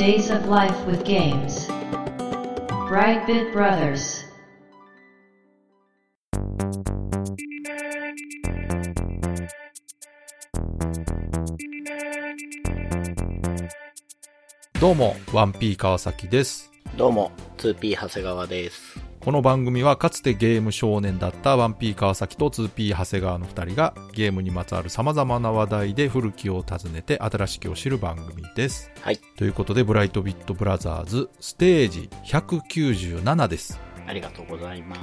Days of Life with Games. Brightbit Brothers. どうも 1P 川崎です。 どうも 2P 長谷川です。 この番組はかつてゲーム少年だった 1P 川崎と 2P 長谷川の2人がゲームにまつわる様々な話題で古きを訪ねて新しきを知る番組です。 はい。 ということでブライトビットブラザーズステージ197です。 ありがとうございます。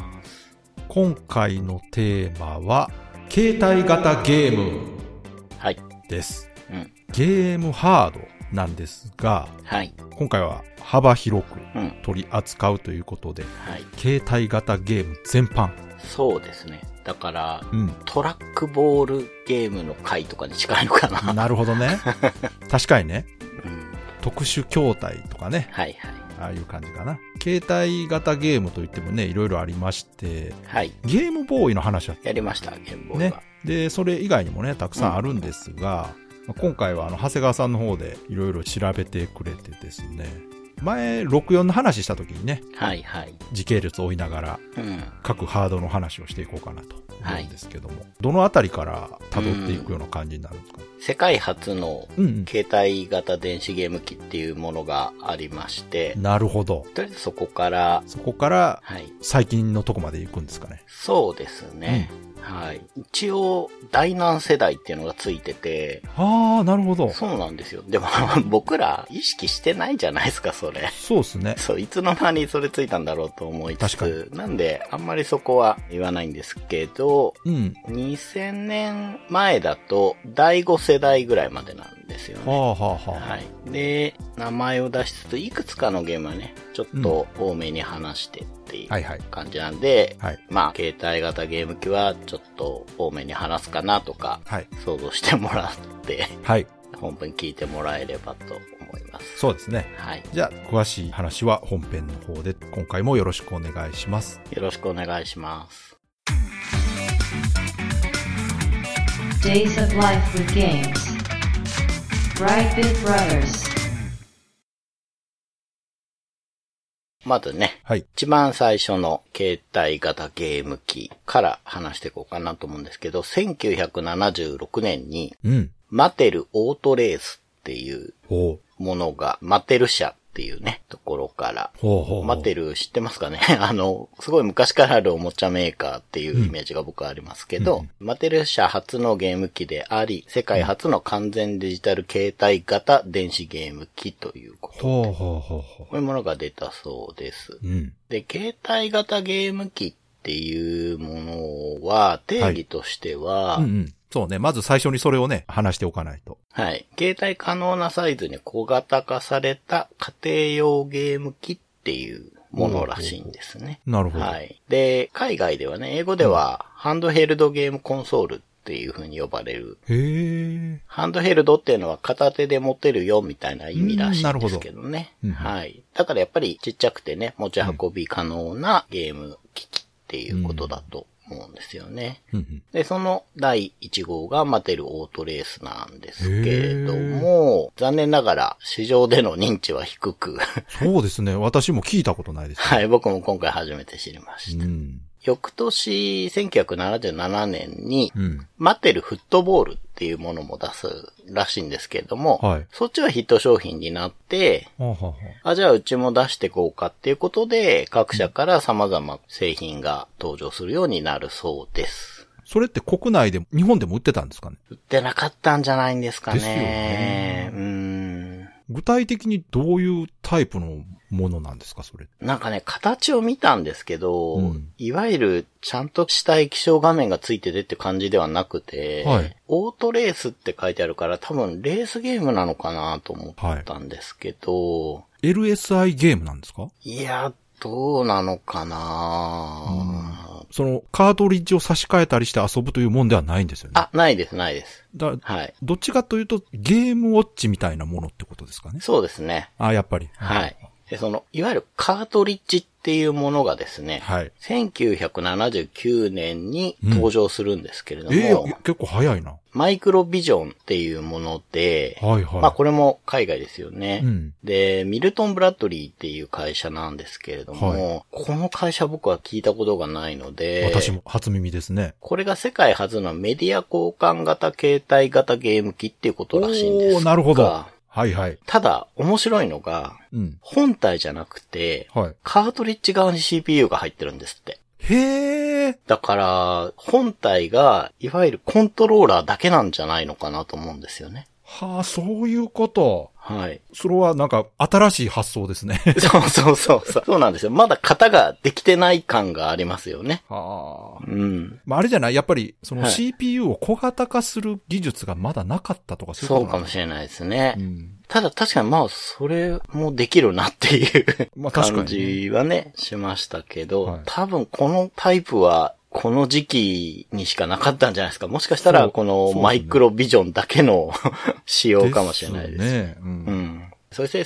今回のテーマは携帯型ゲームです。 うん。 ゲームハードなんですが、 はい。 今回は幅広く取り扱うということで、 はい。 携帯型ゲーム全般。 そうですね。だから、トラックボールゲームの回とかに近いのかな。 なるほどね。確かにね。 うん、 特殊筐体とかね。 はいはい。 ああいう感じかな。携帯型ゲームといってもね、いろいろありまして、 はい。 ゲームボーイの話はやりました、ゲームボーイは。 ね。で、それ以外にもね、たくさんあるんですが、今回は長谷川さんの方でいろいろ調べてくれてですね、前64の話した時にね、 はいはい、 時系列を追いながら、各ハードの話をしていこうかなと思うんですけども、どのあたりから辿っていくような感じになるんですか？ 世界初の携帯型電子ゲーム機っていうものがありまして、 なるほど。 とりあえずそこから、 はい、最近のとこまで行くんですかね。 そうですね。はい。一応、第何世代っていうのがついてて。 ああ、なるほど。 そうなんですよ。でも、僕ら意識してないじゃないですか、それ。 そうですね。 そう、いつの間にそれついたんだろうと思いつつ。なんで、あんまりそこは言わないんですけど、2000年前だと、第5世代ぐらいまでなんですよね。はい。で、名前を出しつつ、いくつかのゲームはね、ちょっと多めに話してっていう感じなんで、まあ、携帯型ゲーム機はちょっと多めに話すかなとか、想像してもらって、本編聞いてもらえればと思います。 そうですね。はい。じゃあ、詳しい話は本編の方で、今回もよろしくお願いします。 よろしくお願いします。 Days of Life with Games. Brightbit Brothers. まずね、一番最初の携帯型ゲーム機から話していこうかなと思うんですけど、1976年に、マテルオートレースっていうものが、マテル社っていうね、ところから、マテル知ってますかね？すごい昔からあるおもちゃメーカーっていうイメージが僕はありますけど、マテル社初のゲーム機であり、世界初の完全デジタル携帯型電子ゲーム機ということで、こういうものが出たそうです。で、携帯型ゲーム機っていうものは、定義としては、 そうね。まず最初にそれをね、話しておかないと。 はい。携帯可能なサイズに小型化された家庭用ゲーム機っていうものらしいんですね。 なるほど。 はい。で、海外ではね、英語では、ハンドヘルドゲームコンソールっていう風に呼ばれる。ハンドヘルドっていうのは片手で持てるよみたいな意味らしいんですけどね。はい。だからやっぱりちっちゃくてね、持ち運び可能なゲーム機器っていうことだと思うんですよね。で、その第1号がマテルオートレースなんですけれども、残念ながら市場での認知は低く。 そうですね。私も聞いたことないです、ね。 はい、僕も今回初めて知りました。翌年、1977年に、マテルフットボールっていうものも出すらしいんですけれども、そっちはヒット商品になって、じゃあうちも出していこうかっていうことで、各社から様々製品が登場するようになるそうです。 それって国内でも、日本でも売ってたんですかね？ 売ってなかったんじゃないんですかね。 ですよね。具体的にどういうタイプのものなんですか、それ？ なんかね、形を見たんですけど、いわゆるちゃんとした液晶画面がついててって感じではなくて、オートレースって書いてあるから多分レースゲームなのかなと思ったんですけど、 LSI ゲームなんですか？ いや、どうなのかな、 そのカートリッジを差し替えたりして遊ぶというもんではないんですよね。 あ、ないです、ないです。 はい。どっちかというとゲームウォッチみたいなものってことですかね。 そうですね。 あ、やっぱり。 はい。 で、いわゆるカートリッジっていうものがですね、はい。1979年に登場するんですけれども、 結構早いな。 マイクロビジョンっていうもので、はいはい。まあこれも海外ですよね。うん、で、ミルトン・ブラッドリーっていう会社なんですけれども、はい、この会社僕は聞いたことがないので、 私も初耳ですね。 これが世界初のメディア交換型携帯型ゲーム機っていうことらしいんですが。 なるほど。はいはい。 ただ、面白いのが、うん、本体じゃなくて、はい、カートリッジ側に CPU が入ってるんですって。 へー。 だから、本体が、いわゆるコントローラーだけなんじゃないのかなと思うんですよね。 はあ、そういうこと。 はい。 それはなんか新しい発想ですね。 そうなんですよ。まだ型ができてない感がありますよね。 はあ。 うん。 まああれじゃないやっぱりその CPU を小型化する技術がまだなかったとかそういうことかもしれないですね。うん、ただ確かにまあそれもできるなっていう感じはね、しましたけど、はい、多分このタイプはこの時期にしかなかったんじゃないですか。もしかしたらこのマイクロビジョンだけの仕様かもしれないです。 ね。 うん。そして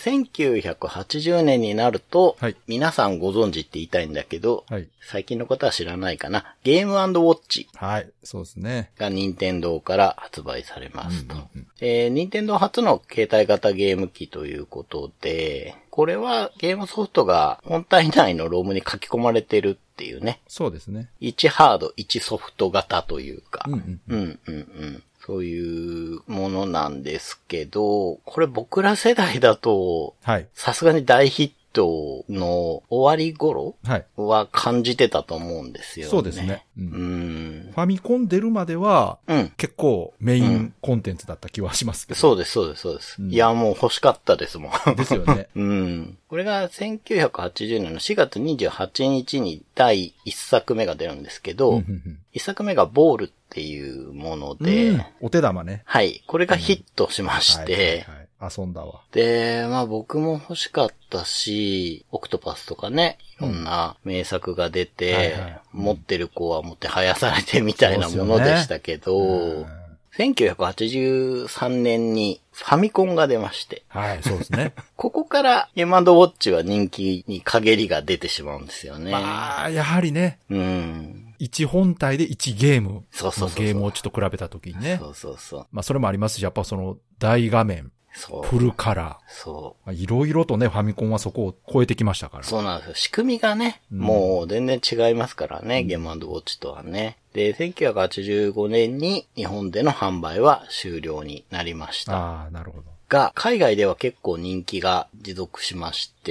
1980年になると、はい、皆さんご存知って言いたいんだけど、はい、最近の方は知らないかな。ゲーム&ウォッチ。 はい、そうですね。 が任天堂から発売されますと。任天堂初の携帯型ゲーム機ということで、これはゲームソフトが本体内のロームに書き込まれてるっていうね。 そうですね。 1ハード、1ソフト型というか。そういうものなんですけど、これ僕ら世代だと、さすがに大ヒットの終わり頃は感じてたと思うんですよね。 そうですね。ファミコン出るまでは、結構メインコンテンツだった気はしますけど。 そうです。いや、もう欲しかったですもん。 ですよね。 これが1980年の4月28日に第1作目が出るんですけど、1作目がボールっていうもので、 お手玉ね。 はい。これがヒットしまして、 遊んだわ。 で、まあ僕も欲しかったし、オクトパスとかね、いろんな名作が出て、持ってる子はもてはやされてみたいなものでしたけど、1983年にファミコンが出まして。 はい、そうですね。 ここからゲーム&ウォッチは人気に陰りが出てしまうんですよね。 まあ、やはりね。1本体で1ゲーム。ゲームウォッチと比べたときにね。まあそれもありますし、やっぱその大画面。フルカラー。いろいろとね、ファミコンはそこを超えてきましたから。 そうなんですよ。仕組みがね、もう全然違いますからね、ゲーム&ウォッチとはね。で、1985年に日本での販売は終了になりました。 ああ、なるほど。 が、海外では結構人気が持続しまして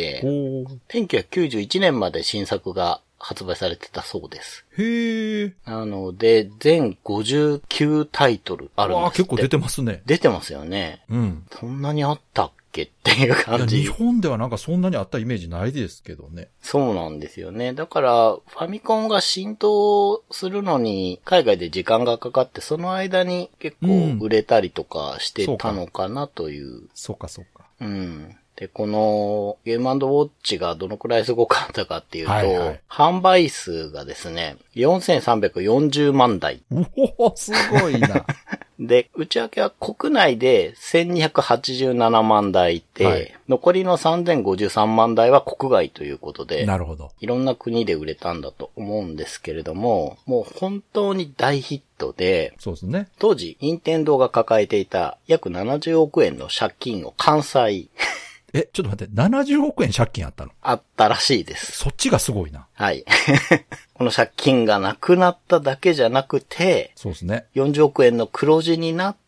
、1991年まで新作が発売されてたそうです。 へー。 なので、全59タイトルあるんですって。 結構出てますね。 出てますよね。そんなにあったっけっていう感じ。 日本ではなんかそんなにあったイメージないですけどね。 そうなんですよね。だから、ファミコンが浸透するのに、海外で時間がかかって、その間に結構売れたりとかしてたのかなという。 そうか。 で、このゲーム&ウォッチがどのくらいすごかったかっていうと、販売数がですね、4340万台。 すごいな。 で、内訳は国内で1287万台で、残りの3053万台は国外ということで、 なるほど。 いろんな国で売れたんだと思うんですけれども、もう本当に大ヒットで、 そうですね。 当時、任天堂が抱えていた約70億円の借金を完済。 ちょっと待って、70億円借金あったの？ あったらしいです。 そっちがすごいな。 はい。この借金がなくなっただけじゃなくて、 そうですね。 40億円の黒字になって、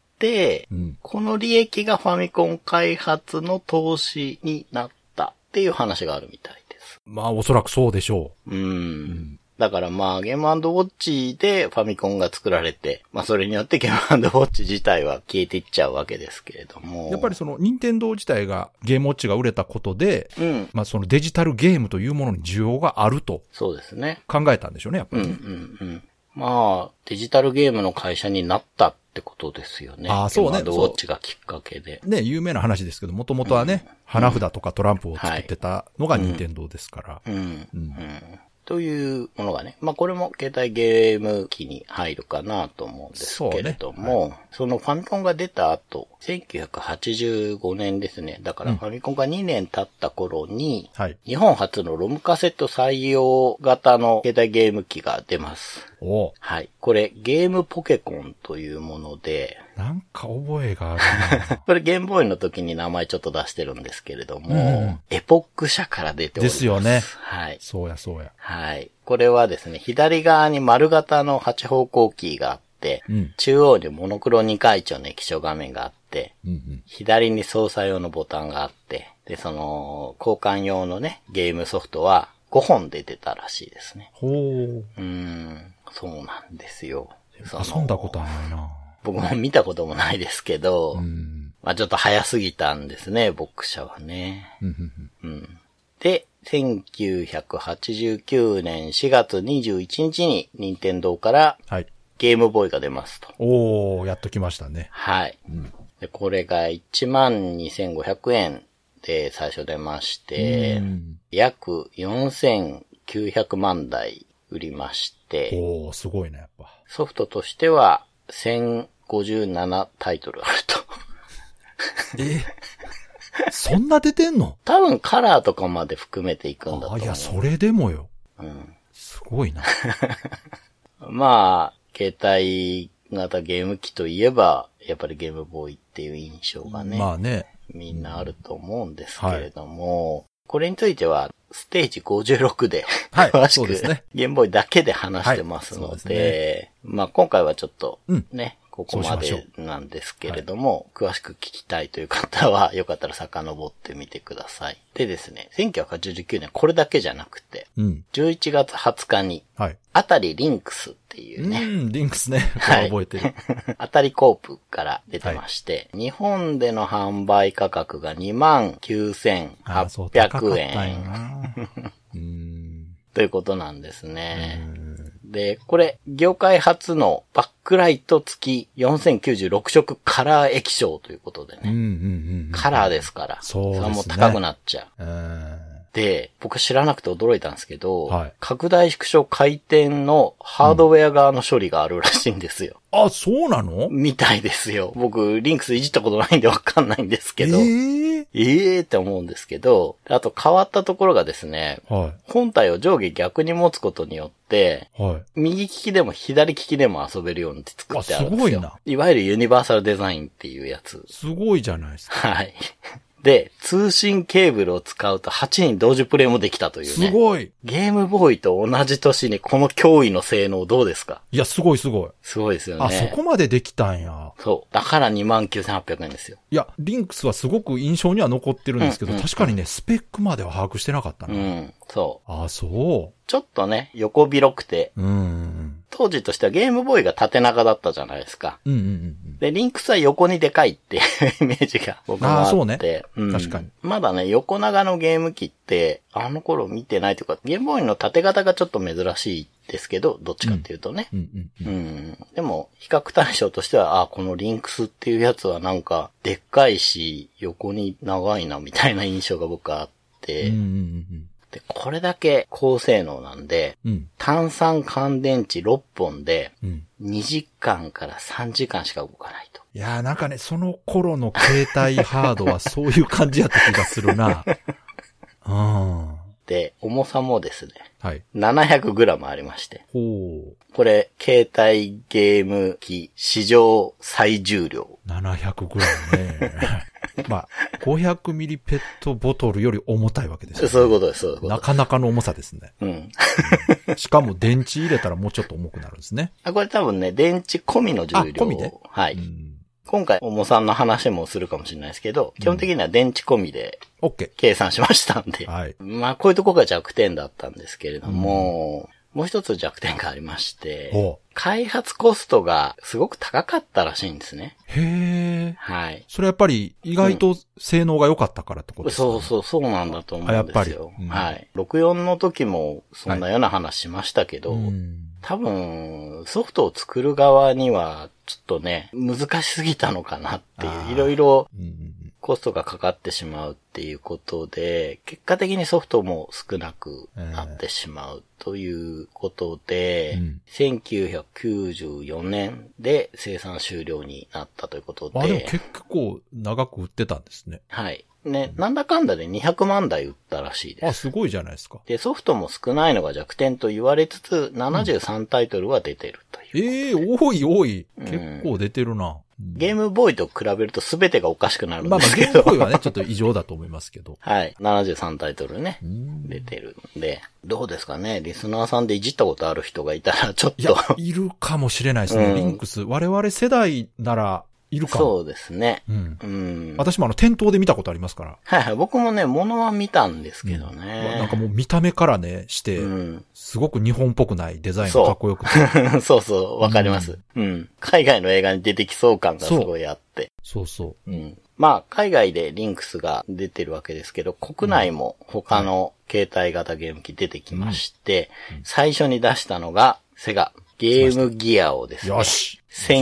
この利益がファミコン開発の投資になったっていう話があるみたいです。 まあ、おそらくそうでしょう。 だからまあ、ゲーム&ウォッチでファミコンが作られて、まあそれによってゲーム&ウォッチ自体は消えていっちゃうわけですけれども。 やっぱりその、任天堂自体がゲームウォッチが売れたことで、まあそのデジタルゲームというものに需要があると。 そうですね。 考えたんでしょうね、やっぱり。 まあ、デジタルゲームの会社になったってことですよね。 そうね。 ゲーム&ウォッチがきっかけで。 ね、有名な話ですけど、もともとはね、花札とかトランプを作ってたのが任天堂ですから。というものがね。まあこれも携帯ゲーム機に入るかなと思うんですけれども、そのファミコンが出た後、 1985年ですね。だからファミコンが2年経った頃に、日本初のロムカセット採用型の携帯ゲーム機が出ます。はい。これ、ゲームポケコンというもので、 なんか覚えがあるな。 これゲームボーイの時に名前ちょっと出してるんですけれども、エポック社から出ております。 ですよね。 はい。 そうやそうや。 はい。これはですね、左側に丸型の8方向キーがあって、中央にモノクロ2回調の液晶画面があって、左に操作用のボタンがあって、で、その、交換用のね、ゲームソフトは5本で出たらしいですね。そうなんですよ。 遊んだことはないな。 僕も見たこともないですけど、まあちょっと早すぎたんですね、ボック社はね。で、1989年4月21日に任天堂からゲームボーイが出ますと。 やっと来ましたね。 はい。でこれが 12,500 円で最初出まして、約4,900 万台売りまして、 すごいね、やっぱ。 ソフトとしては1057タイトルあると。 そんな出てんの？ 多分カラーとかまで含めていくんだと思う。 いや、それでもよ。すごいな。 まあ、携帯型ゲーム機といえば、やっぱりゲームボーイっていう印象がね。 まあね。 みんなあると思うんですけれども、これについては、ステージ56で、詳しく、ゲームボーイだけで話してますので、まあ今回はちょっとね、ここまでなんですけれども、詳しく聞きたいという方は、よかったら遡ってみてください。でですね、1989年これだけじゃなくて、11月20日に、あたりリンクスっていうね。 リンクスね。覚えてる。 あたりコープから出てまして、日本での販売価格が 29,800 円。ということなんですね。で、これ、業界初のバックライト付き4096色カラー液晶ということでね。カラーですから。それはもう高くなっちゃう。で、僕知らなくて驚いたんですけど、拡大縮小回転のハードウェア側の処理があるらしいんですよ。 そうなの？ みたいですよ。僕、リンクスいじったことないんでわかんないんですけど。って思うんですけど、あと変わったところがですね、本体を上下逆に持つことによって、右利きでも左利きでも遊べるように作ってあるんですよ。すごいな。いわゆるユニバーサルデザインっていうやつ。 すごいじゃないですか。 はい。で、通信ケーブルを使うと8人同時プレイもできたというね。 すごい。 ゲームボーイと同じ年にこの驚異の性能どうですか？ いや、すごいすごい。 すごいですよね。 そこまでできたんや。 そう。だから 29,800 円ですよ。 いや、リンクスはすごく印象には残ってるんですけど、確かにね、スペックまでは把握してなかったな。 そう。 そう。 ちょっとね、横広くて。当時としてはゲームボーイが縦長だったじゃないですか。で、リンクスは横にでかいっていうイメージが僕もあって。そうね。 確かに。 まだね、横長のゲーム機って、あの頃見てないというか、ゲームボーイの縦型がちょっと珍しいですけど、どっちかっていうとね。でも、比較対象としては、このリンクスっていうやつはなんか、でっかいし、横に長いな、みたいな印象が僕はあって、で、これだけ高性能なんで、単酸乾電池6本で、2時間から3時間しか動かないと。 いやーなんかね、その頃の携帯ハードはそういう感じやった気がするな。 で、重さもですね、700g ありまして。これ、携帯ゲーム機史上最重量。 700g ね。まあ、500ミリペットボトルより重たいわけですよね。 そういうことです、そういうことです。 なかなかの重さですね。しかも電池入れたらもうちょっと重くなるんですね。 これ多分ね、電池込みの重量。 込みで？ はい。今回、重さの話もするかもしれないですけど、基本的には電池込みで、計算しましたんで。まあ、こういうとこが弱点だったんですけれども、もう一つ弱点がありまして、開発コストがすごく高かったらしいんですね。はい。 それやっぱり意外と性能が良かったからってことですか？ そうなんだと思うんですよ。はい。64の時もそんなような話しましたけど、多分、ソフトを作る側には、ちょっとね、難しすぎたのかなっていう、いろいろ、 コストがかかってしまうっていうことで、結果的にソフトも少なくなってしまうということで、1994年で生産終了になったということで。 でも結構長く売ってたんですね。 はい。ね、なんだかんだで200万台売ったらしいです。 すごいじゃないですか。 で、ソフトも少ないのが弱点と言われつつ、73タイトルは出てるという。 多い。結構出てるな。 ゲームボーイと比べると全てがおかしくなるんですけど。 ゲームボーイはね、ちょっと異常だと思いますけど。 はい。73タイトルね、出てるんで。どうですかね、リスナーさんでいじったことある人がいたら、ちょっと。 いるかもしれないですね、リンクス。我々世代なら、いるかも。 そうですね。 私も店頭で見たことありますから。 はいはい。僕もね、物は見たんですけどね。 なんかもう見た目からね、して、すごく日本っぽくないデザインがかっこよくて。 そうそう、わかります。海外の映画に出てきそう感がすごいあって。 そう。 まあ、海外でリンクスが出てるわけですけど、国内も他の携帯型ゲーム機出てきまして、最初に出したのが、セガ。ゲームギアをですね。 よし。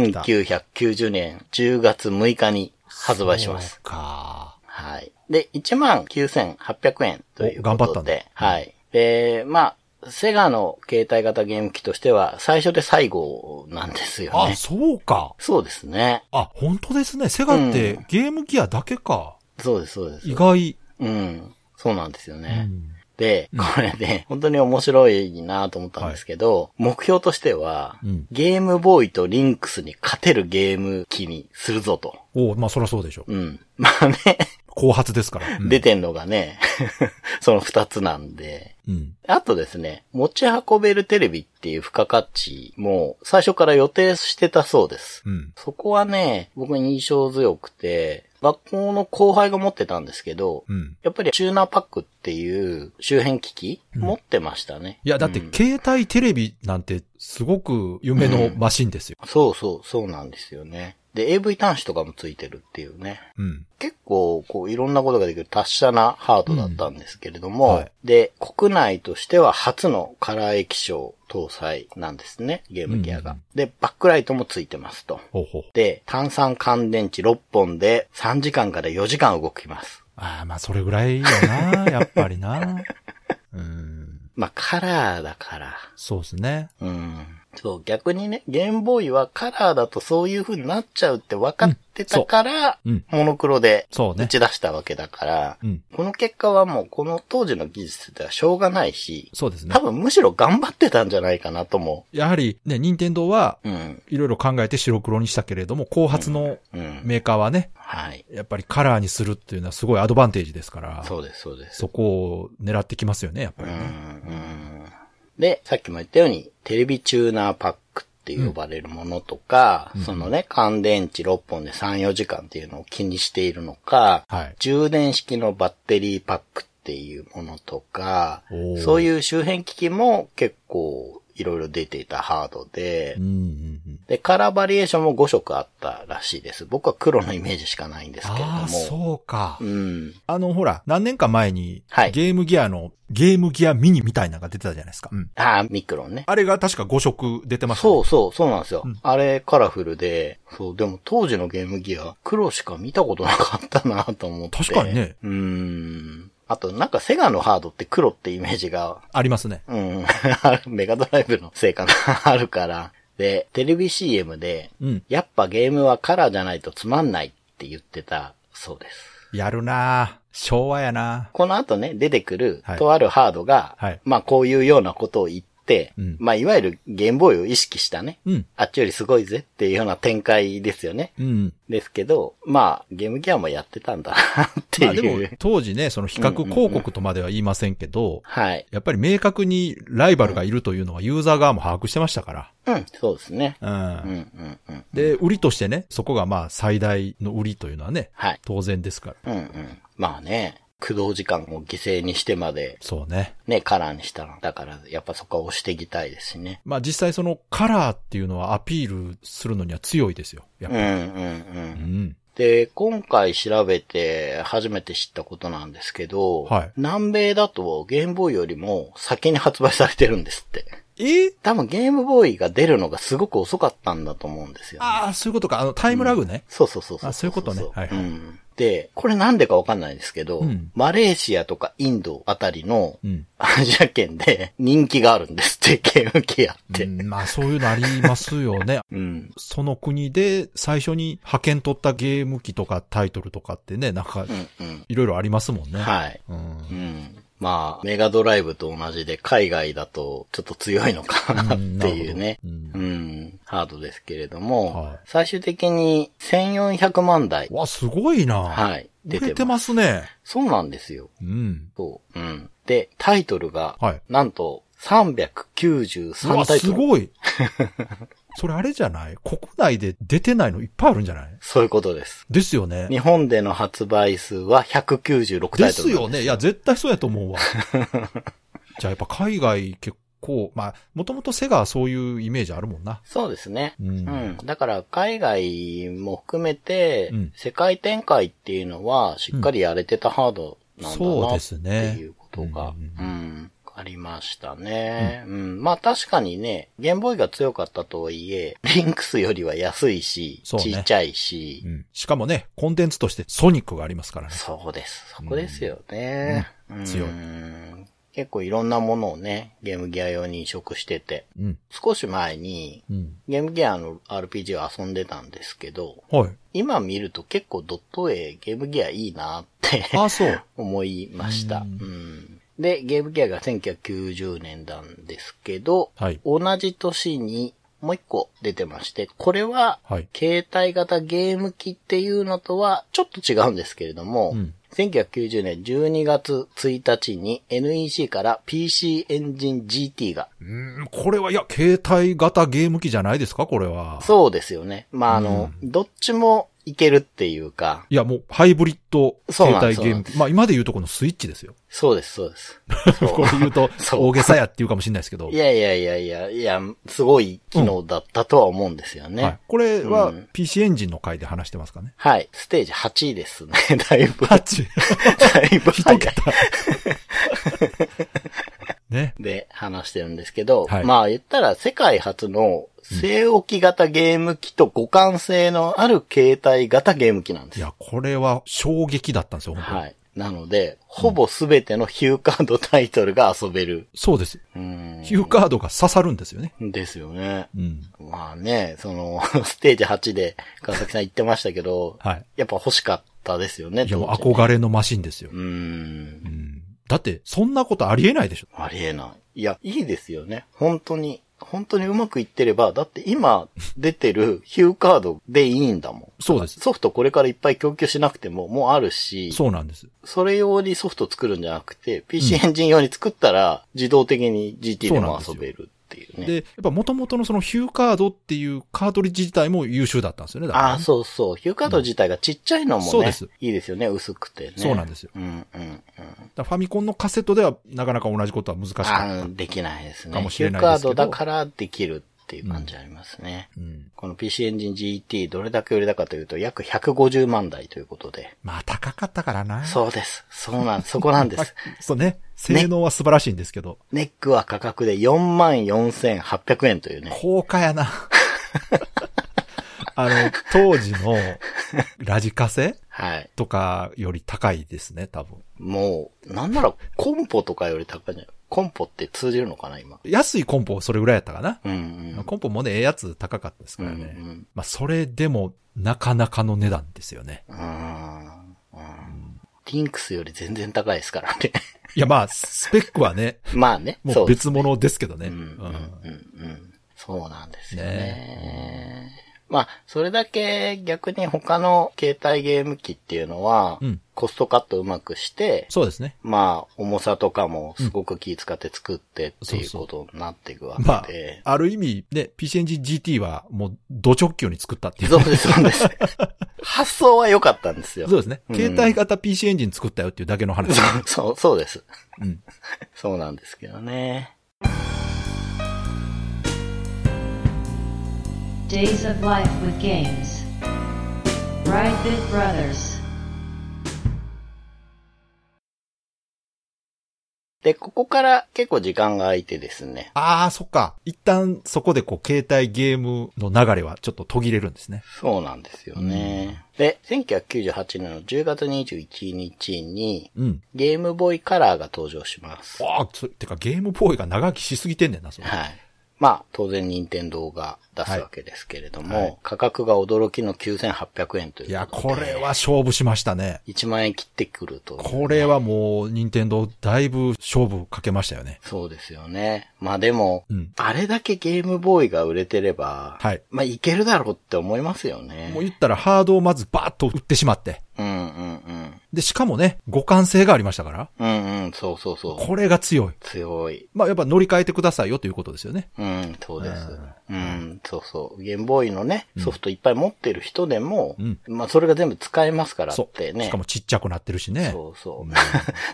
1990年10月6日に発売します。 そうか。 はい。で、19,800円ということで。 頑張ったんだ。 はい。で、まあ、セガの携帯型ゲーム機としては最初で最後なんですよね。 そうか。 そうですね。 本当ですね。セガってゲームギアだけか。 そうです、 意外。 そうなんですよね。で、これで、本当に面白いなと思ったんですけど、目標としては、ゲームボーイとリンクスに勝てるゲーム機にするぞと。 まあそりゃそうでしょ。 まあね。 後発ですから。 出てんのがね、その二つなんで。あとですね、持ち運べるテレビっていう付加価値も最初から予定してたそうです。そこはね、僕に印象強くて、学校の後輩が持ってたんですけど、やっぱりチューナーパックっていう周辺機器、持ってましたね。 いや、だって携帯テレビなんてすごく夢のマシンですよ。 そうなんですよね。で、AV 端子とかもついてるっていうね。結構、いろんなことができる達者なハードだったんですけれども、で、国内としては初のカラー液晶搭載なんですね、ゲームギアが。で、バックライトもついてますと。で、単三乾電池6本で3時間から4時間動きます。 まあ、それぐらいよな、やっぱりな。 まあ、カラーだから。 そうですね。 そう、逆にね、ゲームボーイはカラーだとそういう風になっちゃうって分かってたから、モノクロで打ち出したわけだから、この結果はもうこの当時の技術ではしょうがないし、 そうですね。 多分むしろ頑張ってたんじゃないかなとも。 やはりね、任天堂はいろいろ考えて白黒にしたけれども、後発のメーカーはね、やっぱりカラーにするっていうのはすごいアドバンテージですから、 そうです、そうです。 そこを狙ってきますよね、やっぱりね。 で、さっきも言ったように、テレビチューナーパックって呼ばれるものとか、そのね、乾電池6本で3、4時間っていうのを気にしているのか、充電式のバッテリーパックっていうものとか、そういう周辺機器も結構いろいろ出ていたハードで、で、カラーバリエーションも5色あったらしいです。僕は黒のイメージしかないんですけれども。 そうか。ほら、何年か前に、ゲームギアミニみたいなのが出てたじゃないですか。 ミクロンね。 あれが確か5色出てましたね。 そうなんですよ。あれカラフルで、でも当時のゲームギア、黒しか見たことなかったなと思って。 確かにね。 あと、なんかセガのハードって黒ってイメージが。 ありますね。 メガドライブのせいかな、あるから。で、テレビ CM で、やっぱゲームはカラーじゃないとつまんないって言ってたそうです。 やるなぁ。昭和やなぁ。 この後ね、出てくる、とあるハードが、まあこういうようなことを言って、まあいわゆるゲームボーイを意識したね、あっちよりすごいぜっていうような展開ですよね。ですけど、まあゲームギアもやってたんだなっていう。まあでも当時ね、その比較広告とまでは言いませんけど、やっぱり明確にライバルがいるというのはユーザー側も把握してましたから。 そうですね。 で、売りとしてね、そこがまあ最大の売りというのはね、当然ですから。 まあね。駆動時間を犠牲にしてまで。 そうね。 ね、カラーにしたら。だから、やっぱそこは押していきたいですしね。 まあ実際そのカラーっていうのはアピールするのには強いですよ。やっぱり。 で、今回調べて初めて知ったことなんですけど、南米だとゲームボーイよりも先に発売されてるんですって。多分ゲームボーイが出るのがすごく遅かったんだと思うんですよ、ね。 そういうことか。タイムラグね。 そう。 そういうことね。っで、これなんでかわかんないんですけど、マレーシアとかインドあたりのアジア圏で人気があるんですって、ゲーム機やって。 まあそういうのありますよね。その国で最初に派遣取ったゲーム機とかタイトルとかってね、なんか、いろいろありますもんね。 はい。まあ、メガドライブと同じで海外だとちょっと強いのかなっていうね、ハードですけれども、最終的に1400万台。 わ、すごいな。 はい。 出てますね。 そうなんですよ。で、タイトルが、なんと393タイトル。わ、 すごい。それあれじゃない？国内で出てないのいっぱいあるんじゃない？ そういうことです。 ですよね。 日本での発売数は196タイトルですよね。いや、絶対そうやと思うわ。じゃあやっぱ海外結構、まあ、もともとセガはそういうイメージあるもんな。 そうですね。だから海外も含めて、世界展開っていうのはしっかりやれてたハードなんだなっていうことが、ありましたね。まあ確かにね、ゲームボーイが強かったとはいえ、リンクスよりは安いし、ちっちゃいし、 しかもね、コンテンツとしてソニックがありますからね。 そうです。そこですよね。 強い。 結構いろんなものをね、ゲームギア用に移植してて、少し前に、ゲームギアの RPG を遊んでたんですけど、今見ると結構ドット絵ゲームギアいいなって思いました。で、ゲームギアが1990年なんですけど、同じ年にもう一個出てまして、これは、携帯型ゲーム機っていうのとはちょっと違うんですけれども、1990年12月1日に NEC から PC エンジン GT が。 これは、いや、携帯型ゲーム機じゃないですか、これは。 そうですよね。まあ、どっちもいけるっていうか。 いや、もう、ハイブリッド携帯ゲーム機。まあ、今で言うとこのスイッチですよ。 そうです、そうです。 これ言うと、大げさやって言うかもしれないですけど。 いや、すごい機能だったとは思うんですよね。 これは、PC エンジンの回で話してますかね。 はい。ステージ8ですね。だいぶ。 8? だいぶ早い。 ね。 で、話してるんですけど、まあ言ったら世界初の据え置き型ゲーム機と互換性のある携帯型ゲーム機なんです。 いや、これは衝撃だったんですよ、本当に。 はい。なので、ほぼすべてのヒューカードタイトルが遊べる。 そうです。ヒューカードが刺さるんですよね。 ですよね。まあね、ステージ8で川崎さん言ってましたけど、やっぱ欲しかったですよね。 いや、憧れのマシンですよ。だって、そんなことありえないでしょ。 ありえない。いや、いいですよね。本当にうまくいってれば、だって今出てるヒューカードでいいんだもん。 そうです。 ソフトこれからいっぱい供給しなくてももうあるし。 そうなんです。 それ用にソフト作るんじゃなくて、PC エンジン用に作ったら自動的に GT でも遊べるっていうね。 で、やっぱ元々のそのヒューカードっていうカートリッジ自体も優秀だったんですよね。だからね。 ああ、そうそう。ヒューカード自体がちっちゃいのもね。そうです。いいですよね。薄くてね。 そうなんですよ。ファミコンのカセットではなかなか同じことは難しかった。 できないですね。 かもしれないですけど。 ヒューカードだからできるっていう感じありますね。この PC エンジン GT どれだけ売れたかというと約150万台ということで。 まあ高かったからな。 そうです。そこなんです。 そうね。性能は素晴らしいんですけど。 ネックは価格で 44,800 円というね。 高価やな。当時のラジカセとかより高いですね、多分。 もう、なんならコンポとかより高いんじゃない？コンポって通じるのかな今。 安いコンポそれぐらいやったかな。コンポもね、やつ高かったですからね。まあ、それでもなかなかの値段ですよね。 リンクスより全然高いですからね。 いや、まあ、スペックはね。 まあね。 もう別物ですけどね。 そうなんですよね。まあ、それだけ逆に他の携帯ゲーム機っていうのは、コストカットうまくして、 そうですね。 まあ、重さとかもすごく気遣って作ってっていうことになっていくわけで。 まあ、ある意味ね、PC エンジン GT はもう、ド直球に作ったっていう。 そうです、そうです。発想は良かったんですよ。 そうですね。携帯型 PC エンジン作ったよっていうだけの話。 そうです。そうなんですけどね。 Days of Life with Games. Brightbit Brothers. で、ここから結構時間が空いてですね。 ああ、そっか。一旦そこでこう、携帯ゲームの流れはちょっと途切れるんですね。 そうなんですよね。で、1998年の10月21日に、ゲームボーイカラーが登場します。 ああ、てかゲームボーイが長生きしすぎてんねんな、それ。 はい。まあ、当然任天堂が出すわけですけれども、価格が驚きの9800円ということで。 いや、これは勝負しましたね。 1万円切ってくると、 ね。これはもう、任天堂だいぶ勝負かけましたよね。 そうですよね。まあでも、あれだけゲームボーイが売れてれば、まあいけるだろうって思いますよね。 もう言ったらハードをまずバーッと売ってしまって。で、しかもね、互換性がありましたから。 そうそうそう。 これが強い。 強い。 まあやっぱ乗り換えてくださいよということですよね。 そうです。そうそう。ゲームボーイのね、ソフトいっぱい持ってる人でも、まあそれが全部使えますからってね。 しかもちっちゃくなってるしね。 そうそう。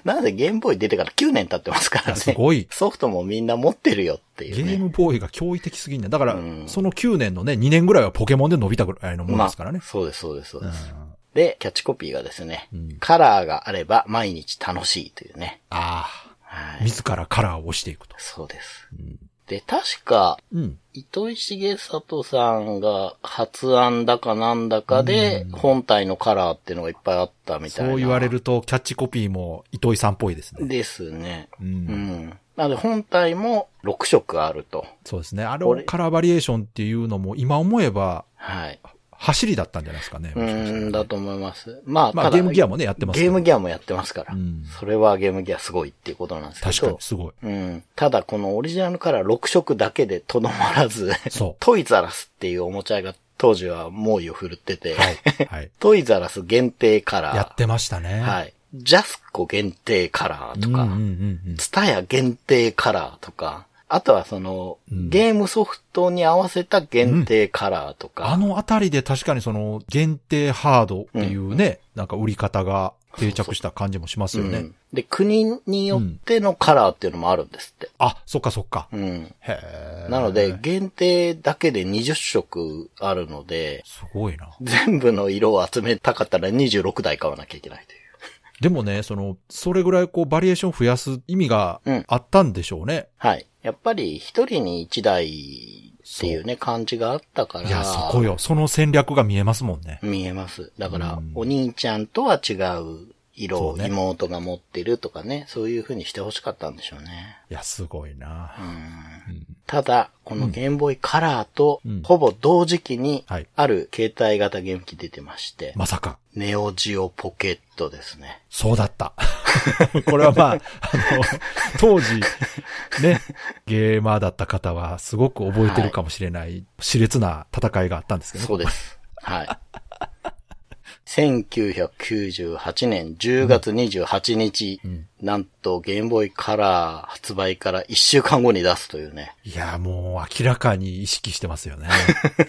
なぜゲームボーイ出てから9年経ってますからね。 すごい。 ソフトもみんな持ってるよっていう、 ね。ゲームボーイが驚異的すぎんね。だから、その9年のね、2年ぐらいはポケモンで伸びたぐらいのものですからね。 そうです、そうです、そうです。で、キャッチコピーがですね、カラーがあれば毎日楽しいというね。 自らカラーを押していくと。 そうです。で、確か、糸井重里さんが発案だかなんだかで、本体のカラーっていうのがいっぱいあったみたいな。 そう言われると、キャッチコピーも糸井さんっぽいですね。 ですね。なので本体も6色あると。 そうですね。あれをカラーバリエーションっていうのも今思えば、走りだったんじゃないですかね。 だと思います。まあ、 ただゲームギアもね、やってますゲームギアもやってますから。それはゲームギアすごいっていうことなんですけど。 確かに、すごい。 ただ、このオリジナルカラー6色だけでとどまらず、トイザラスっていうおもちゃが当時は猛威を振るってて、トイザラス限定カラー。 やってましたね。 ジャスコ限定カラーとか、ツタヤ限定カラーとか、あとはその、ゲームソフトに合わせた限定カラーとか。 あのあたりで確かにその、限定ハードっていうね、なんか売り方が定着した感じもしますよね。 で、国によってのカラーっていうのもあるんですって。 そっかそっか。 なので、限定だけで20色あるので、 すごいな。 全部の色を集めたかったら26台買わなきゃいけないという。 でもね、それぐらいこうバリエーション増やす意味があったんでしょうね。 やっぱり一人に一台っていうね、感じがあったから。 いや、そこよ。その戦略が見えますもんね。 見えます。だから、お兄ちゃんとは違う色を妹が持ってるとかね、そういう風にしてほしかったんでしょうね。 いや、すごいな。 ただ、このゲームボーイカラーと、ほぼ同時期に、ある携帯型ゲーム機出てまして。 まさか。 ネオジオポケットですね。 そうだった。これはまあ、当時、ね、ゲーマーだった方はすごく覚えてるかもしれない、熾烈な戦いがあったんですけどね。 そうです。1998年10月28日、なんとゲームボーイカラー発売から1週間後に出すというね。 いや、もう明らかに意識してますよね。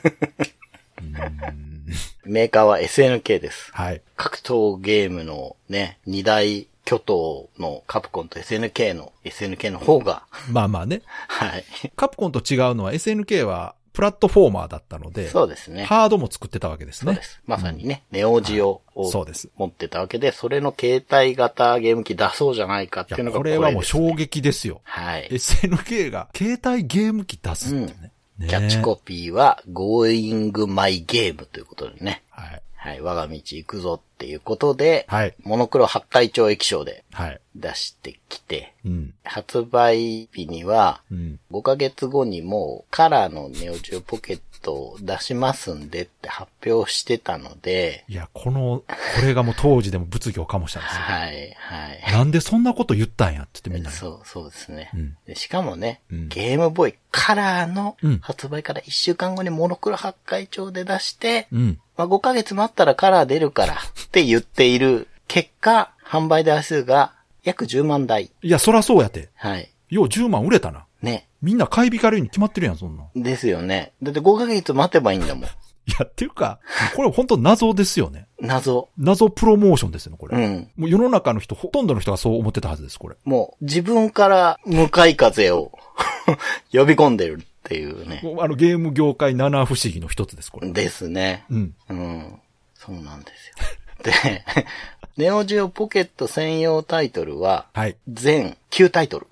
メーカーは SNK です。格闘ゲームのね、二大巨頭のカプコンと SNK の方が。 まあまあね。カプコンと違うのは SNK はプラットフォーマーだったので、 そうですね。 ハードも作ってたわけですね。 そうです。まさにね、ネオジオを持ってたわけで、それの携帯型ゲーム機出そうじゃないかっていうのがこれはもう衝撃ですよ。SNK が携帯ゲーム機出すってね。 キャッチコピーは Going My Game ということでね。我が道行くぞっていうことで、モノクロ八海町液晶で出してきて、発売日には5ヶ月後にもうカラーのネオジオポケットを出しますんでって発表してたので、 いや、これがもう当時でも物議を醸したんですよ。なんでそんなこと言ったんやって言ってみんな。 そうですね。でしかもね、ゲームボーイカラーの発売から1週間後にモノクロ八海町で出して、5ヶ月待ったらカラー出るからって言っている結果、販売台数が約10万台。 いや、そらそうやて。よう10万売れたな。 ね。 みんな買い控えるに決まってるやん、そんな。 ですよね。だって5ヶ月待てばいいんだもん。 いや、っていうか、これ本当謎ですよね。 謎プロモーションですよね、これ。もう世の中の人、ほとんどの人がそう思ってたはずです、これ。 もう、自分から向かい風を呼び込んでるっていうね。 ゲーム業界七不思議の一つです、これ。 ですね。そうなんですよ。 で、ネオジオポケット専用タイトルは、全9タイトル。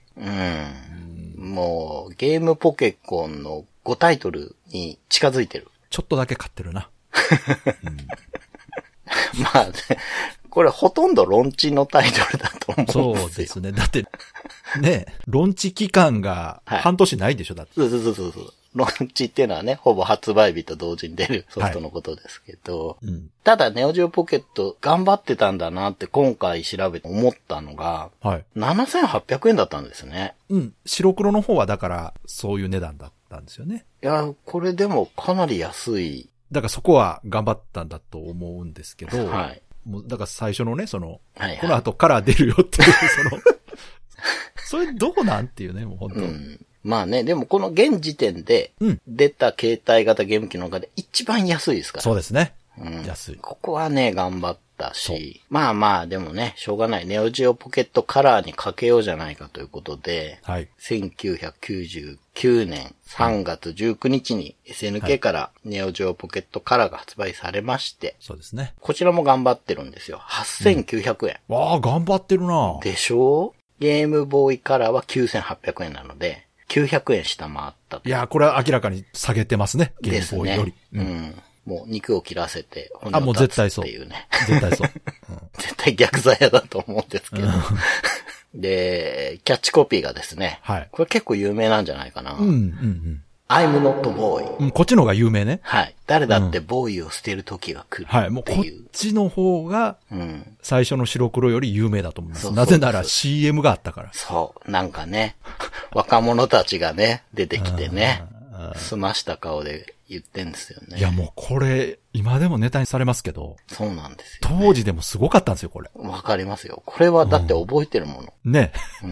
もう、ゲームポケコンの5タイトルに近づいてる。 ちょっとだけ買ってるな。 まあ、ね、これほとんどロンチのタイトルだと思うんですよ。 そうですね。だって、ね、ロンチ期間が半年ないでしょ、だって。 そう。ロンチっていうのはね、ほぼ発売日と同時に出るソフトのことですけど、ただネオジオポケット頑張ってたんだなって今回調べて思ったのが、7800円だったんですね。 白黒の方はだからそういう値段だったんですよね。 いや、これでもかなり安い。 だからそこは頑張ったんだと思うんですけど、もうだから最初のね、この後から出るよっていう、それどうなんっていうね、もう本当。 まあね、でもこの現時点で出た携帯型ゲーム機の中で一番安いですから。 そうですね。安い。 ここはね、頑張ったし、まあでもね、しょうがない。ネオジオポケットカラーにかけようじゃないかということで、1999年3月19日に SNK からネオジオポケットカラーが発売されまして、 そうですね。 こちらも頑張ってるんですよ。8900円。 わあ、頑張ってるな。 でしょ？ゲームボーイカラーは9800円なので、900円下回ったと。 いや、これは明らかに下げてますね。ゲームボーイより。 もう肉を切らせて骨を断つっていうね。 絶対そう。 絶対逆ザヤだと思うんですけど。で、キャッチコピーがですね。これ結構有名なんじゃないかな。I'm not boy。 こっちの方が有名ね。 誰だってボーイを捨てる時が来るっていう。 もうこっちの方が、最初の白黒より有名だと思います。なぜなら CM があったから。 そう。なんかね、若者たちがね、出てきてね、澄ました顔で言ってんですよね。 いやもうこれ、今でもネタにされますけど。 そうなんですよ、 当時でもすごかったんですよ、これ。 わかりますよ。これはだって覚えてるもの。 ね。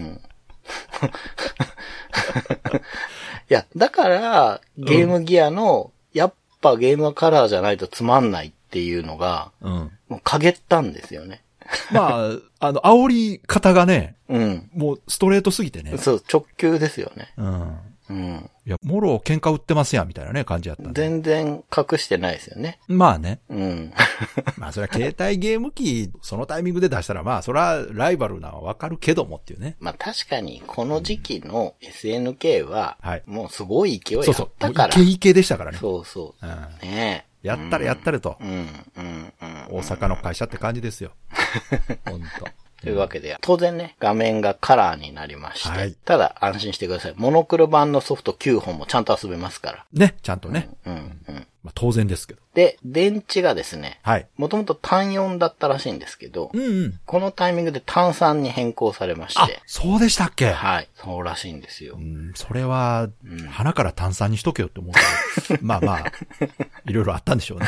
いや、だから、ゲームギアの、やっぱゲームはカラーじゃないとつまんないっていうのが、もう陰ったんですよね。 まあ、煽り方がね、もうストレートすぎてね。 そう、直球ですよね。 いや、もろ喧嘩売ってますやん、みたいなね、感じやったんで。 全然隠してないですよね。 まあね。まあ、それは携帯ゲーム機、そのタイミングで出したら、まあ、それはライバルなのはわかるけどもっていうね。 まあ、確かに、この時期の SNK は、もうすごい勢いあったから。 イケイケでしたからね。 そう。ねえ。やったれと。大阪の会社って感じですよ。ほんと。 というわけで、当然ね、画面がカラーになりまして、ただ安心してください。モノクロ版のソフト9本もちゃんと遊べますから。 ね、ちゃんとね。まあ、当然ですけど。 で、電池がですね、もともと単4だったらしいんですけど、このタイミングで単3に変更されまして。 そうでしたっけ？ そうらしいんですよ。 それは、鼻から単3にしとけよって思うけど、まあ、いろいろあったんでしょうね。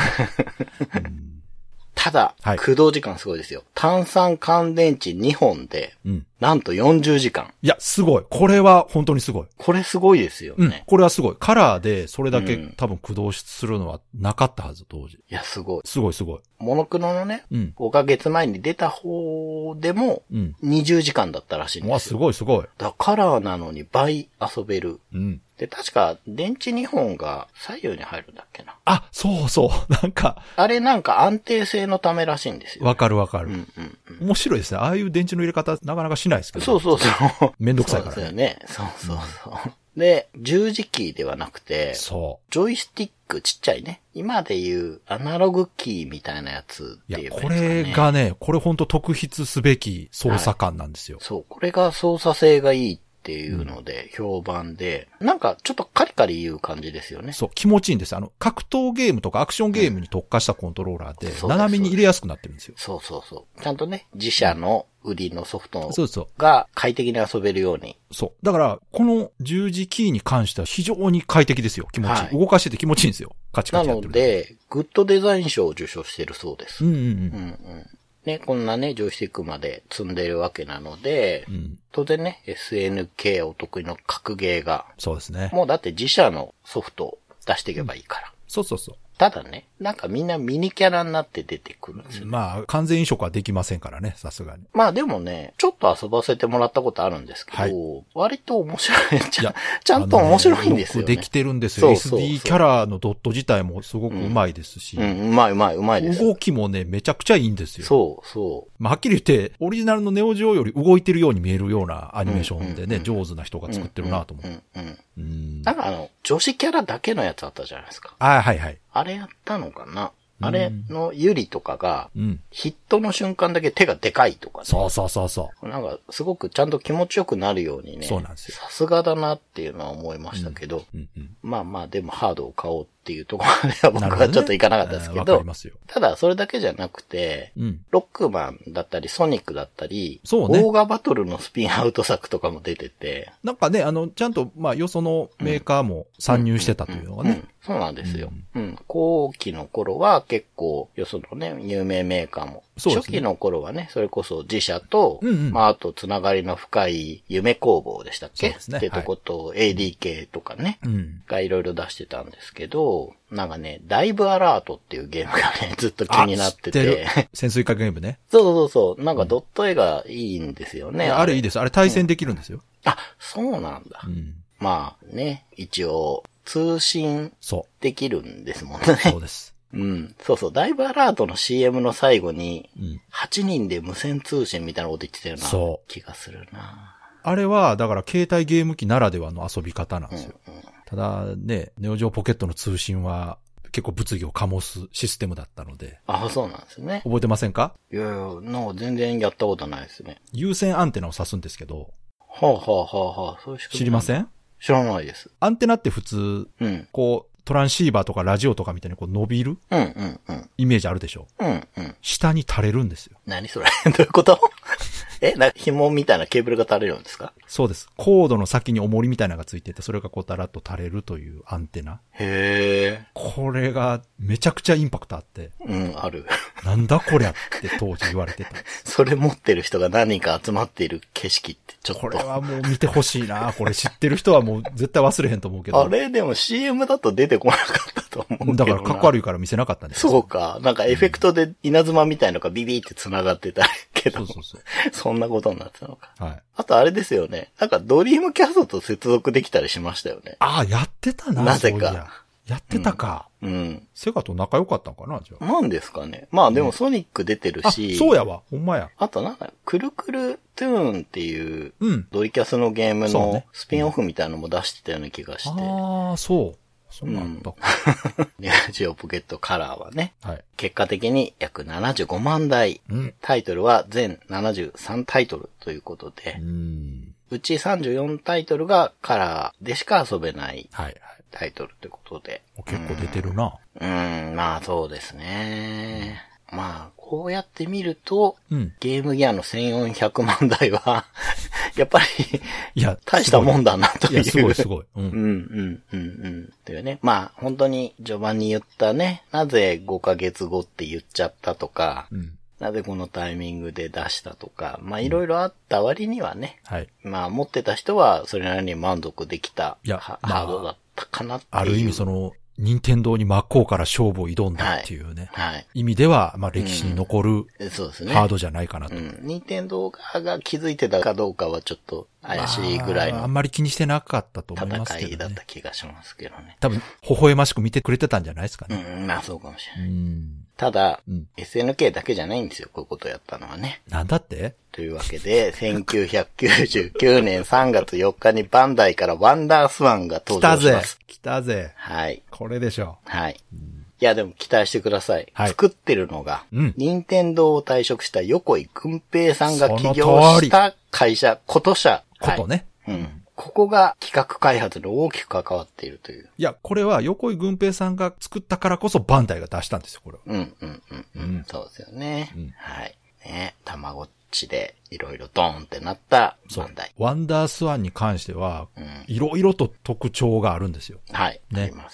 ただ、駆動時間すごいですよ。単3乾電池2本で、なんと40時間。 いや、すごい。これは本当にすごい。 これすごいですよね。 これはすごい。カラーでそれだけ多分駆動するのはなかったはず、当時。 いや、すごい。 すごい。 モノクロのね、5ヶ月前に出た方でも、20時間だったらしいんですよ。 すごい。 だからカラーなのに倍遊べる。で、確か、電池2本が左右に入るんだっけな。 そう。なんか。 あれなんか安定性のためらしいんですよ、ね。 わかる。面白いですね。ああいう電池の入れ方、なかなかしないですけど。 そう。 めんどくさいからね。 そうですよね。そう。で、十字キーではなくて、ジョイスティックちっちゃいね。今でいうアナログキーみたいなやつっていうか、ね。 これがね、これほんと特筆すべき操作感なんですよ。 そう、これが操作性がいいっていうので評判で、なんかちょっとカリカリ言う感じですよね。 そう、気持ちいいんです。格闘ゲームとかアクションゲームに特化したコントローラーで、斜めに入れやすくなってるんですよ。 そう。ちゃんとね、自社の売りのソフトが快適に遊べるように。 そう。だから、この十字キーに関しては非常に快適ですよ。気持ちいい。動かしてて気持ちいいんですよ。カチカチやってる。 なので、グッドデザイン賞を受賞してるそうです。ね、こんなね、ジョイスティックまで積んでるわけなので、当然ね、SNK お得意の格ゲーが。 そうですね。 もうだって自社のソフトを出していけばいいから。 そう。 ただね、 なんかみんなミニキャラになって出てくるんですよ。 まあ、完全移植はできませんからね、さすがに。 まあでもね、ちょっと遊ばせてもらったことあるんですけど、はい、割と面白い。ちゃんと面白いんですよね。 よくできてるんですよ。SD キャラのドット自体もすごくうまいですし。 うまいです。 動きもね、めちゃくちゃいいんですよ。 そう。 まあ、はっきり言って、オリジナルのネオジオより動いてるように見えるようなアニメーションでね、上手な人が作ってるなと思う。 なんか女子キャラだけのやつあったじゃないですか。 はいはい。 あれやったのかな。あれのユリとかが、ヒットの瞬間だけ手がでかいとかね。 そう。 なんか、すごくちゃんと気持ちよくなるようにね。 そうなんですよ。 さすがだなっていうのは思いましたけど。まあ、でもハードを買おうっていうところまでは僕はちょっといかなかったですけど。ただ、それだけじゃなくて、ロックマンだったり、ソニックだったり、オーガバトルのスピンアウト作とかも出てて。 なんかね、ちゃんと、まあ、よそのメーカーも参入してたというのがね。 そうなんですよ。後期の頃は結構、よそのね、有名メーカーも。初期の頃はね、それこそ自社と、まあ、あとつながりの深い夢工房でしたっけってとこと、ADK とかね、がいろいろ出してたんですけど、なんかね、ダイブアラートっていうゲームがね、ずっと気になってて。 潜水艦ゲームね。 そう。なんかドット絵がいいんですよね。 あれいいです。あれ対戦できるんですよ。 あ、そうなんだ。まあね、一応、通信できるんですもんね。 そうです。 そう。ダイブアラートの CM の最後に、8人で無線通信みたいなこと言ってたような気がするな。 あれは、だから携帯ゲーム機ならではの遊び方なんですよ。ただね、ネオジオポケットの通信は結構物議を醸すシステムだったので。 あ、そうなんですね。 覚えてませんか？ いや、なんか全然やったことないですね。 有線アンテナを指すんですけど。 そういう仕組み。 知りません？ 知らないです。 アンテナって普通、こう、トランシーバーとかラジオとかみたいにこう伸びるイメージあるでしょ。下に垂れるんですよ。 何それどういうこと紐みたいなケーブルが垂れるんですか？ そうです。コードの先に重りみたいなのがついてて、それがこうだらっと垂れるというアンテナ。 へー。 これがめちゃくちゃインパクトあって。 ある。 なんだこりゃって当時言われてた。 それ持ってる人が何人か集まっている景色ってちょっと。 これはもう見てほしいな。これ知ってる人はもう絶対忘れへんと思うけど。 あれでも CM だと出てこなかったと思うけどな。 だからかっこ悪いから見せなかったんですよ。 そうか。なんかエフェクトで稲妻みたいのがビビって繋がってたけど。そう。そんなことになってたのか。 はい。 あとあれですよね。なんかドリームキャストと接続できたりしましたよね。 ああ、やってたな。 なぜか。 やってたか。セガと仲良かったんかな、じゃあ。 なんですかね。まあでもソニック出てるし。 そうやわ。ほんまや。 あとなんか、くるくるトゥーンっていう、ドリキャスのゲームのスピンオフみたいなのも出してたような気がして。 ああ、そう。そうなんだ。 ネオジオポケットカラーはね。結果的に約75万台。タイトルは全73タイトルということで。うち34タイトルがカラーでしか遊べないタイトルということで。 結構出てるな。 まあそうですね。まあ、こうやって見ると、ゲームギアの1400万台は、やっぱり、大したもんだなという。 すごいすごい。 というね。まあ、本当に序盤に言ったね、なぜ5ヶ月後って言っちゃったとか、なぜこのタイミングで出したとか、まあいろいろあった割にはね、まあ持ってた人はそれなりに満足できたハードだったかなっていう。 ある意味その、任天堂に真っ向から勝負を挑んだっていうね。意味では、まあ歴史に残るハードじゃないかなと。 任天堂側が気づいてたかどうかはちょっと怪しいぐらいの。 あんまり気にしてなかったと思いますけどね。 戦いだった気がしますけどね。 多分、微笑ましく見てくれてたんじゃないですかね。 まあそうかもしれない。ただ、SNK だけじゃないんですよ、こういうことをやったのはね。 なんだって？ というわけで、1999年3月4日にバンダイからワンダースワンが登場します。 来たぜ。 はい。 これでしょ。 はい。いや、でも期待してください。作ってるのが、任天堂を退職した横井軍平さんが起業した会社、こと社。 ことね。 ここが企画開発に大きく関わっているという。 いや、これは横井軍平さんが作ったからこそバンダイが出したんですよ、これは。 そうですよね。はい。ね、たまごっちでいろいろドーンってなったバンダイ。 ワンダースワンに関しては、いろいろと特徴があるんですよ。 はい。ね。あります。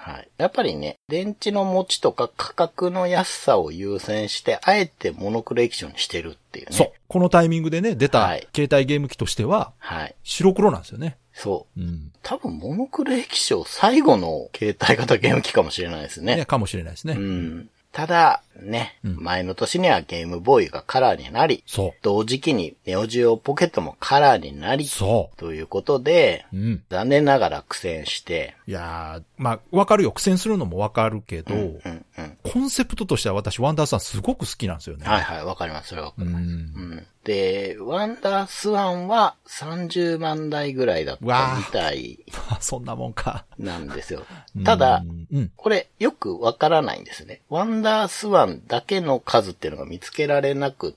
はい。やっぱりね、電池の持ちとか価格の安さを優先して、あえてモノクロ液晶にしてるっていうね。 そう。このタイミングでね、出た携帯ゲーム機としては、はい。白黒なんですよね。 そう。うん。多分モノクロ液晶最後の携帯型ゲーム機かもしれないですね。 ね、かもしれないですね。 うん。ただ、ね、前の年にはゲームボーイがカラーになり、そう。同時期にネオジオポケットもカラーになり、そう。ということで、残念ながら苦戦して。 いやー、まあ、わかるよ。苦戦するのもわかるけど、コンセプトとしては私、ワンダースワンすごく好きなんですよね。 はいはい、わかります。それはわかります。で、ワンダースワンは30万台ぐらいだったみたい。 そんなもんか。 なんですよ。ただ、これよくわからないんですね。ワンダースワンだけの数っていうのが見つけられなくって、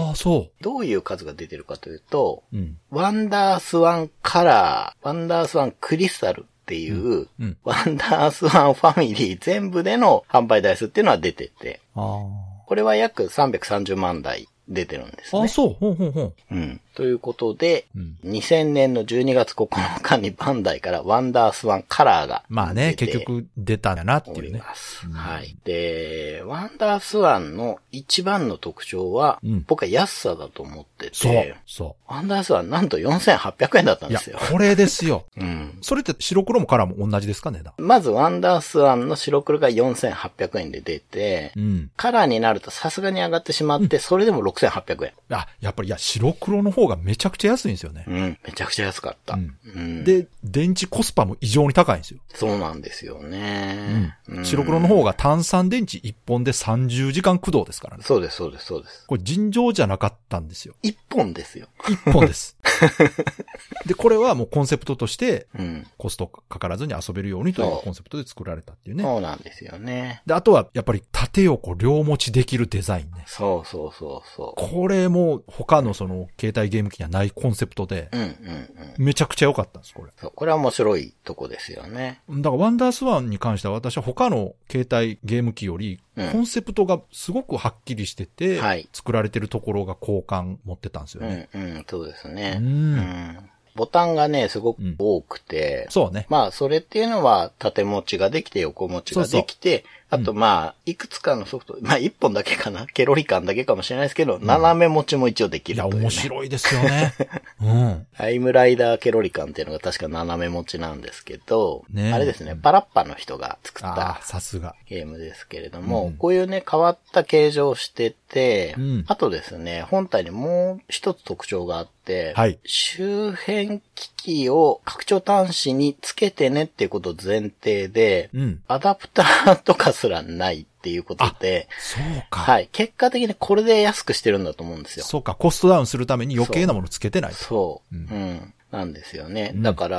どういう数が出てるかというと、ワンダースワンカラー、ワンダースワンクリスタルっていう、ワンダースワンファミリー全部での販売台数っていうのは出てて、これは約330万台出てるんですね。 あ、そう。ほう。 うん。ということで、2000年の12月9日にバンダイからワンダースワンカラーがまあね、結局出たんだなっていうね。 はい。で、ワンダースワンの一番の特徴は、僕は安さだと思ってて、そう。ワンダースワンなんと4800円だったんですよ。 いや、これですよ。うん。それって白黒もカラーも同じですかね。 まずワンダースワンの白黒が4800円で出て、カラーになるとさすがに上がってしまって、それでも6800円。 あ、やっぱり白黒の方がめちゃくちゃ安いんですよね。 めちゃくちゃ安かった。 で、電池コスパも異常に高いんですよ。 そうなんですよね。 白黒の方が単3電池1本で30時間駆動ですからね。 そうです。 これ尋常じゃなかったんですよ。 1本ですよ。 1本です。で、これはもうコンセプトとして、コストかからずに遊べるようにというコンセプトで作られたっていうね。 そうなんですよね。 で、あとはやっぱり縦横両持ちできるデザインね。 そう。 これも他のその携帯ゲーム機にはないコンセプトで、めちゃくちゃ良かったんです、これ。 そう、これは面白いとこですよね。 だからワンダースワンに関しては私は他の携帯ゲーム機より、コンセプトがすごくはっきりしてて、作られてるところが好感持ってたんですよね。 そうですね。ボタンがね、すごく多くて、 そうね。 まあ、それっていうのは縦持ちができて横持ちができて、あとまあ、いくつかのソフト、まあ一本だけかな、ケロリ感だけかもしれないですけど、斜め持ちも一応できるという、ね。 いや、面白いですよね。 タイムライダーケロリ感っていうのが確か斜め持ちなんですけど、あれですね、パラッパの人が作ったさすがゲームですけれども、こういうね、変わった形状をしてて、あとですね、本体にもう一つ特徴があって、周辺機器を拡張端子につけてねっていうことを前提で、アダプターとかすらないっていうことで、 そうか。 はい。結果的にこれで安くしてるんだと思うんですよ。 そうか。コストダウンするために余計なものつけてない。 そう。なんですよね。だから、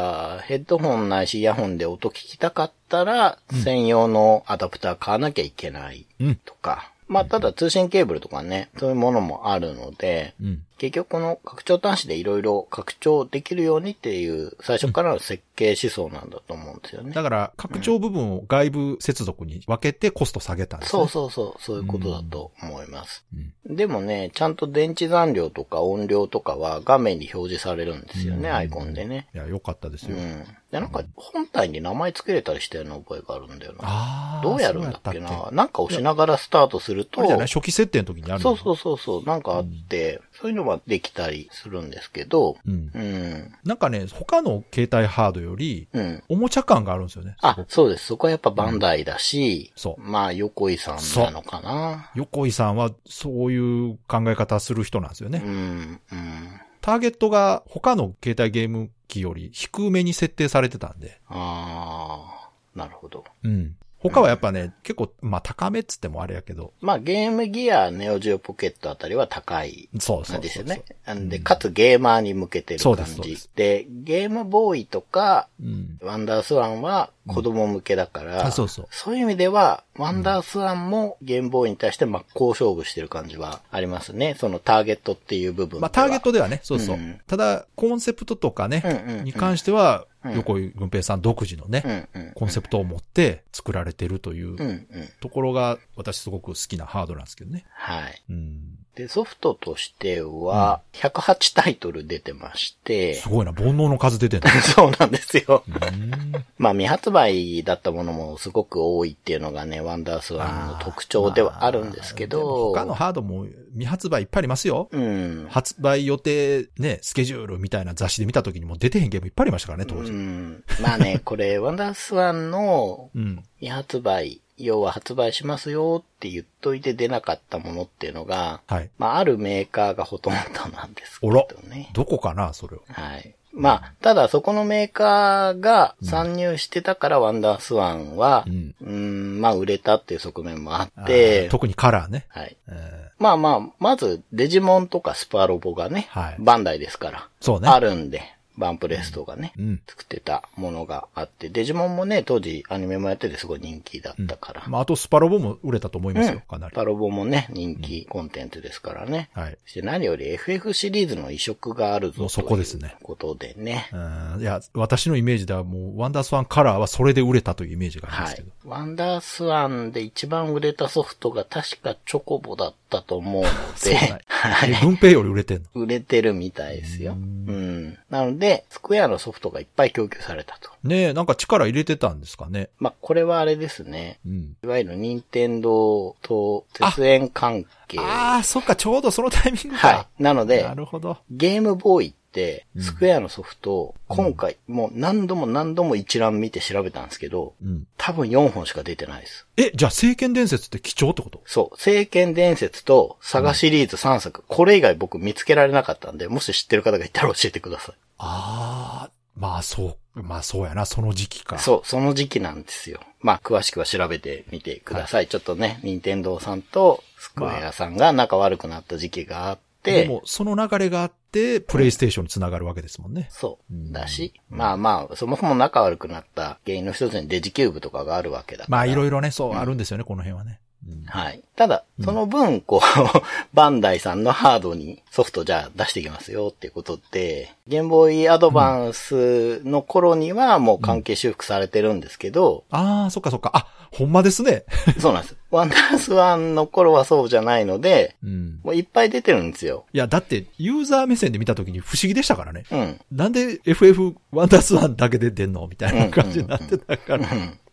ヘッドホンないしイヤホンで音聞きたかったら、専用のアダプター買わなきゃいけないとか。まあ、ただ通信ケーブルとかね、そういうものもあるので、結局この拡張端子でいろいろ拡張できるようにっていう最初からの設計思想なんだと思うんですよね。 だから拡張部分を外部接続に分けてコスト下げたんですね。 そういうことだと思います。でもね、ちゃんと電池残量とか音量とかは画面に表示されるんですよね、アイコンでね。 いや、よかったですよ。 で、なんか本体に名前つけれたりしたような覚えがあるんだよな。どうやるんだっけな。なんか押しながらスタートすると。 あれじゃない？初期設定の時にあるの？ そう。なんかあって、そういうのはできたりするんですけど、 なんかね、他の携帯ハードより、おもちゃ感があるんですよね。 そうです。そこはやっぱバンダイだし、まあ、横井さんなのかな。 横井さんはそういう考え方する人なんですよね。ターゲットが他の携帯ゲーム機より低めに設定されてたんで。 なるほど。 他はやっぱね、結構、まあ高めっつってもあれやけど。 まあゲームギア、ネオジオポケットあたりは高い感じですよね。で、かつゲーマーに向けてる感じ。で、ゲームボーイとか、ワンダースワンは子供向けだから、そういう意味では、ワンダースワンもゲームボーイに対して真っ向勝負してる感じはありますね。そのターゲットっていう部分。 まあターゲットではね、ただ、コンセプトとかね、に関しては、横井軍平さん独自のね、コンセプトを持って作られてるというところが私すごく好きなハードなんですけどね。 はい。 で、ソフトとしては、108タイトル出てまして。 すごいな、煩悩の数出てるのそうなんですよ。まあ、未発売だったものもすごく多いっていうのがね、ワンダースワンの特徴ではあるんですけど。 他のハードも未発売いっぱいありますよ。発売予定ね、スケジュールみたいな雑誌で見た時にも出てへんゲームいっぱいありましたからね、当時。 まあね、これ、ワンダースワンの未発売、要は発売しますよって言っといて出なかったものっていうのが、はい。まあ、あるメーカーがほとんどなんですけどね。 どこかな、それは。 はい。まあ、ただそこのメーカーが参入してたからワンダースワンは、まあ売れたっていう側面もあって、 特にカラーね。 はい。まあまあ、まずデジモンとかスパロボがね、はい、バンダイですから、そうね。あるんで、バンプレストがね、作ってたものがあって、デジモンもね、当時アニメもやっててすごい人気だったから。 まあ、あとスパロボも売れたと思いますよ、かなり。 スパロボもね、人気コンテンツですからね。はい。そして何より FF シリーズの移植があるぞ。もうそこですね。ということでね。 いや、私のイメージではもう、ワンダースワンカラーはそれで売れたというイメージがありますけど。 はい。ワンダースワンで一番売れたソフトが確かチョコボだったと思うので。 はい。文平より売れてんの？ 売れてるみたいですよ。なので、スクエアのソフトがいっぱい供給されたと。 ねえ、なんか力入れてたんですかね。 まあ、これはあれですね。いわゆる任天堂と絶縁関係。 そっか、ちょうどそのタイミングか。はい。なので、 なるほど。 ゲームボーイって、スクエアのソフト、今回、もう何度も一覧見て調べたんですけど、多分4本しか出てないです。 じゃあ、聖剣伝説って貴重ってこと？ そう。聖剣伝説とサガシリーズ3作、これ以外僕見つけられなかったんで、もし知ってる方がいたら教えてください。 まあそうやな、その時期か。 そう、その時期なんですよ。まあ、詳しくは調べてみてください。はい、ちょっとね、任天堂さんとスクエアさんが仲悪くなった時期があって、 でも、その流れがあって、プレイステーションにつながるわけですもんね。 そう。だし、まあ、そもそも仲悪くなった原因の一つにデジキューブとかがあるわけだから。 まあ、いろいろね、そう、あるんですよね、この辺はね。 はい。ただ、その分、バンダイさんのハードにソフトじゃあ出していきますよっていうことで、ゲームボーイアドバンスの頃にはもう関係修復されてるんですけど。 そっかそっか。ほんまですね。 そうなんです。ワンダースワンの頃はそうじゃないので、もういっぱい出てるんですよ。 いや、だって、ユーザー目線で見たときに不思議でしたからね。なんで FF ワンダースワンだけで出んのみたいな感じになってたから。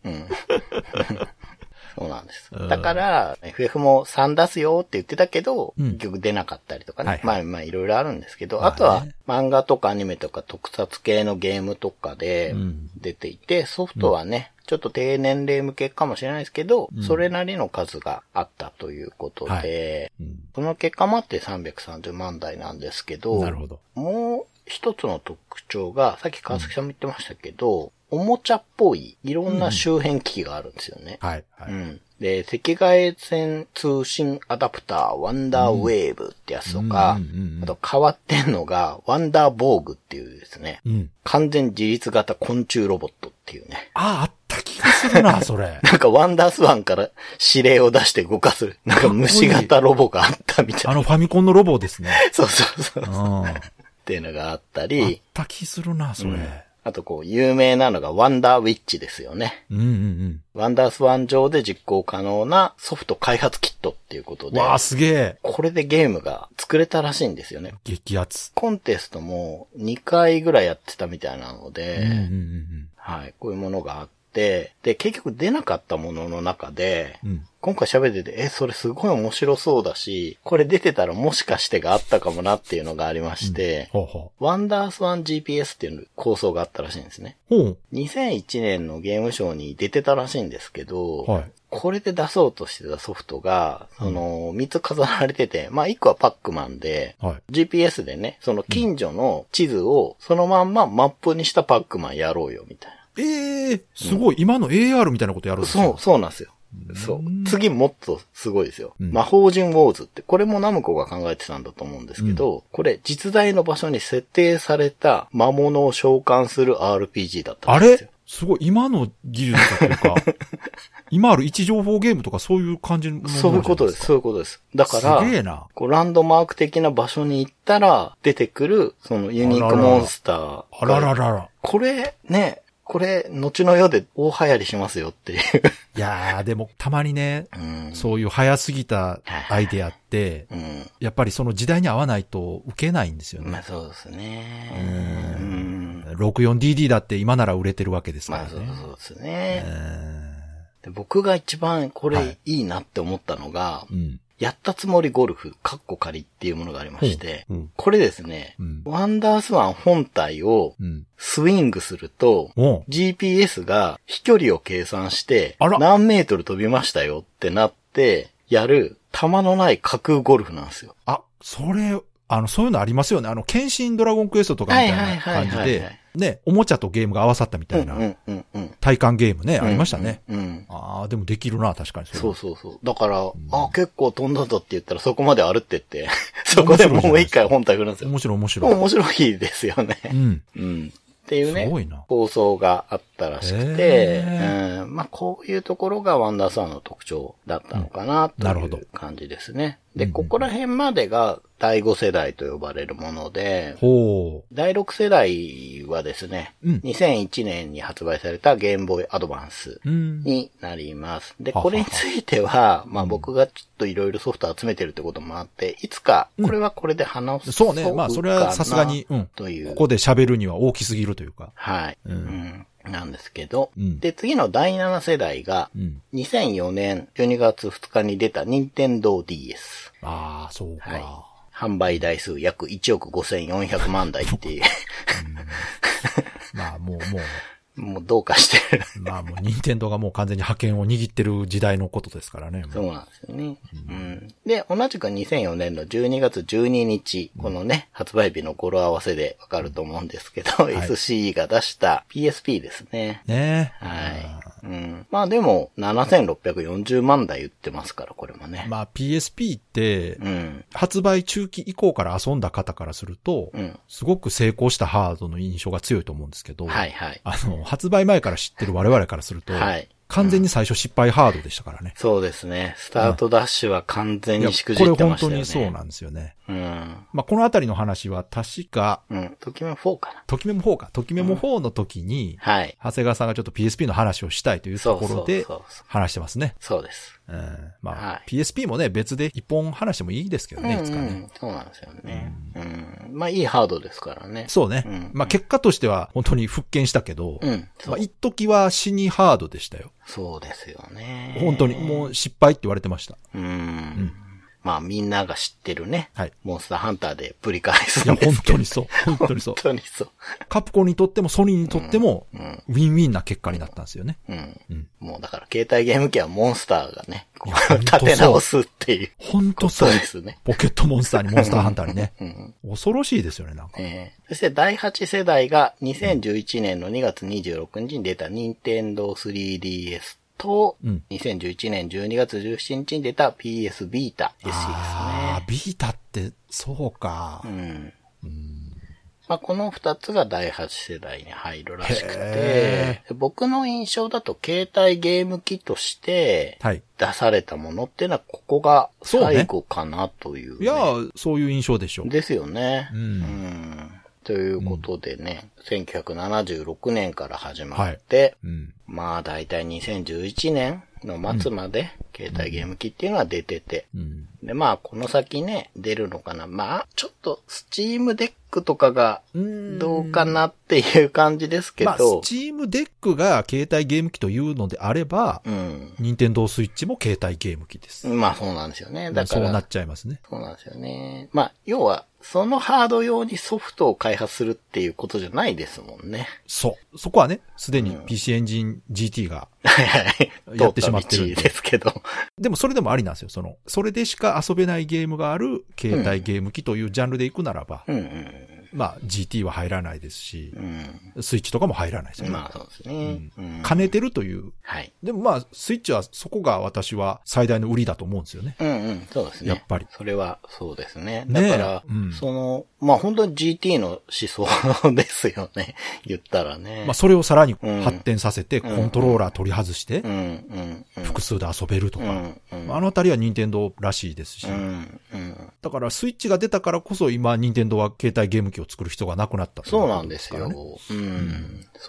そうなんです。だから、FF も3出すよって言ってたけど、結局出なかったりとかね。まあいろいろあるんですけど、あとは漫画とかアニメとか特撮系のゲームとかで出ていて、ソフトはね、ちょっと低年齢向けかもしれないですけど、それなりの数があったということで、その結果もあって330万台なんですけど、 なるほど。 もう一つの特徴が、さっき川崎さんも言ってましたけど、おもちゃっぽいいろんな周辺機器があるんですよね。 はい。 で、赤外線通信アダプター、ワンダーウェーブってやつとか、あと変わってんのが、ワンダーボーグっていうですね、完全自立型昆虫ロボットっていうね。 あった気がするな、それ。 なんかワンダースワンから指令を出して動かす、なんか虫型ロボがあったみたいな。 ファミコンのロボですね。 そう。っていうのがあったり。 あった気するな、それ。 あと有名なのがワンダーウィッチですよね。ワンダースワン上で実行可能なソフト開発キットっていうことで。 わあ、すげえ。 これでゲームが作れたらしいんですよね。 激アツ。 コンテストも2回ぐらいやってたみたいなので、はい、こういうものがあって、で、結局出なかったものの中で、今回喋ってて、それすごい面白そうだし、これ出てたらもしかしてがあったかもなっていうのがありまして、ワンダースワン GPS っていう構想があったらしいんですね。2001年のゲームショーに出てたらしいんですけど、これで出そうとしてたソフトが、3つ飾られてて、まあ1個はパックマンで、GPS でね、その近所の地図をそのまんまマップにしたパックマンやろうよみたいな。 すごい、今の AR みたいなことやるんですか？ そうなんですよ。そう。次もっとすごいですよ。魔法陣ウォーズって、これもナムコが考えてたんだと思うんですけど、これ実在の場所に設定された魔物を召喚する RPG だったんですよ。 すごい、今の技術というか、今ある位置情報ゲームとかそういう感じのものじゃないですか？ そういうことです。だから、 すげえな。 ランドマーク的な場所に行ったら出てくる、そのユニークモンスター。 あらららら。 これね、 これ、後の世で大流行りしますよっていう。 いやー、でもたまにね、そういう早すぎたアイデアって、やっぱりその時代に合わないと受けないんですよね。 まあそうですね。 64DD だって今なら売れてるわけですからね。 まあそうですね。で僕が一番これいいなって思ったのが、やったつもりゴルフ、カッコ仮っていうものがありまして、これですね、ワンダースワン本体をスイングすると、GPS が飛距離を計算して、何メートル飛びましたよってなって、やる、球のない架空ゴルフなんですよ。 あ、それ、そういうのありますよね。剣心ドラゴンクエストとかみたいな感じで、ね、おもちゃとゲームが合わさったみたいな、体感ゲームね、ありましたね。ああ、でもできるな、確かに。 そう。だから、結構飛んだぞって言ったらそこまで歩ってって、そこでもう一回本体振るんですよ。 面白いですよね。っていうね、構想があったらしくて、まあこういうところがワンダースワンの特徴だったのかなという感じですね。で、ここら辺までが第5世代と呼ばれるもので、第6世代はですね、2001年に発売されたゲームボーイアドバンスになります。で、これについては、まあ僕がちょっといろいろソフト集めてるってこともあって、いつかこれはこれで話そうかな、 そうね、まあそれはさすがに、 という。 ここで喋るには大きすぎるというか。 はい。なんですけど、で、次の第7世代が、2004年12月2日に出た任天堂 DS。 ああ、そうか。 はい。販売台数約1億5400万台っていう。 まあ、もうどうかしてる。 まあもう任天堂がもう完全に覇権を握ってる時代のことですからね。 そうなんですよね。で、同じく2004年の12月12日、このね、発売日の語呂合わせでわかると思うんですけど、SCE が出した PSP ですね。はい。まあでも、7640万台売ってますから、これもね。 まあ PSP って、発売中期以降から遊んだ方からすると、すごく成功したハードの印象が強いと思うんですけど、発売前から知ってる我々からすると、完全に最初失敗ハードでしたからね。 そうですね。スタートダッシュは完全にしくじってましたよね。 これ本当にそうなんですよね。まあこのあたりの話は確か、 ときメモ4かな。 ときメモ4か。ときメモ4の時に、長谷川さんがちょっと PSP の話をしたいというところで、話してますね。 そうです。 まあ、PSP もね、別で一本話してもいいですけどね、いつかね。 そうなんですよね。まあいいハードですからね。 そうね。まあ結果としては本当に復権したけど、まあ一時は死にハードでしたよ。 そうですよね。 本当にもう失敗って言われてました。 まあみんなが知ってるね。モンスターハンターでぶり返すんですけど。 いや、本当にそう。本当にそう。カプコンにとってもソニーにとっても、ウィンウィンな結果になったんですよね。 もうだから携帯ゲーム機はモンスターがね、立て直すっていう。 本当そうですね。ポケットモンスターにモンスターハンターにね。恐ろしいですよね、なんか。 そして第8世代が2011年の2月26日に出た任天堂 3DS。と、2011年12月17日に出た PS ビータ SE ですね。 ビータって、そうか。 まあ、この2つが第8世代に入るらしくて、僕の印象だと携帯ゲーム機として出されたものっていうのはここが最後かなという、 いや、そういう印象でしょう。 ですよね。ということでね、1976年から始まって、まあだいたい2011年の末まで携帯ゲーム機っていうのは出てて、でまあこの先ね、出るのかな。まあちょっとスチームデックとかがどうかなっていう感じですけど、まあスチームデックが携帯ゲーム機というのであれば、任天堂スイッチも携帯ゲーム機です。 まあそうなんですよね。だからそうなっちゃいますね。 そうなんですよね。まあ要はそのハード用にソフトを開発するっていうことじゃないですもんね。 そこはね、すでに PC エンジン GT がやってしまってるんで。 ですけど。 でもそれでもありなんですよ。それでしか遊べないゲームがある携帯ゲーム機というジャンルで行くならば、まあ GT は入らないですし、スイッチとかも入らないですよね。 まあそうですね。 兼ねてるという。でもまあスイッチはそこが私は最大の売りだと思うんですよね。 そうですね。 やっぱり。 それはそうですね。だから、まあ本当に GT の思想ですよね。言ったらね。 まあそれをさらに発展させて、コントローラー取り外して、複数で遊べるとか。あのあたりは任天堂らしいですし。だからスイッチが出たからこそ今任天堂は携帯ゲーム機を作る人がなくなった、 そうなんですよ。そう。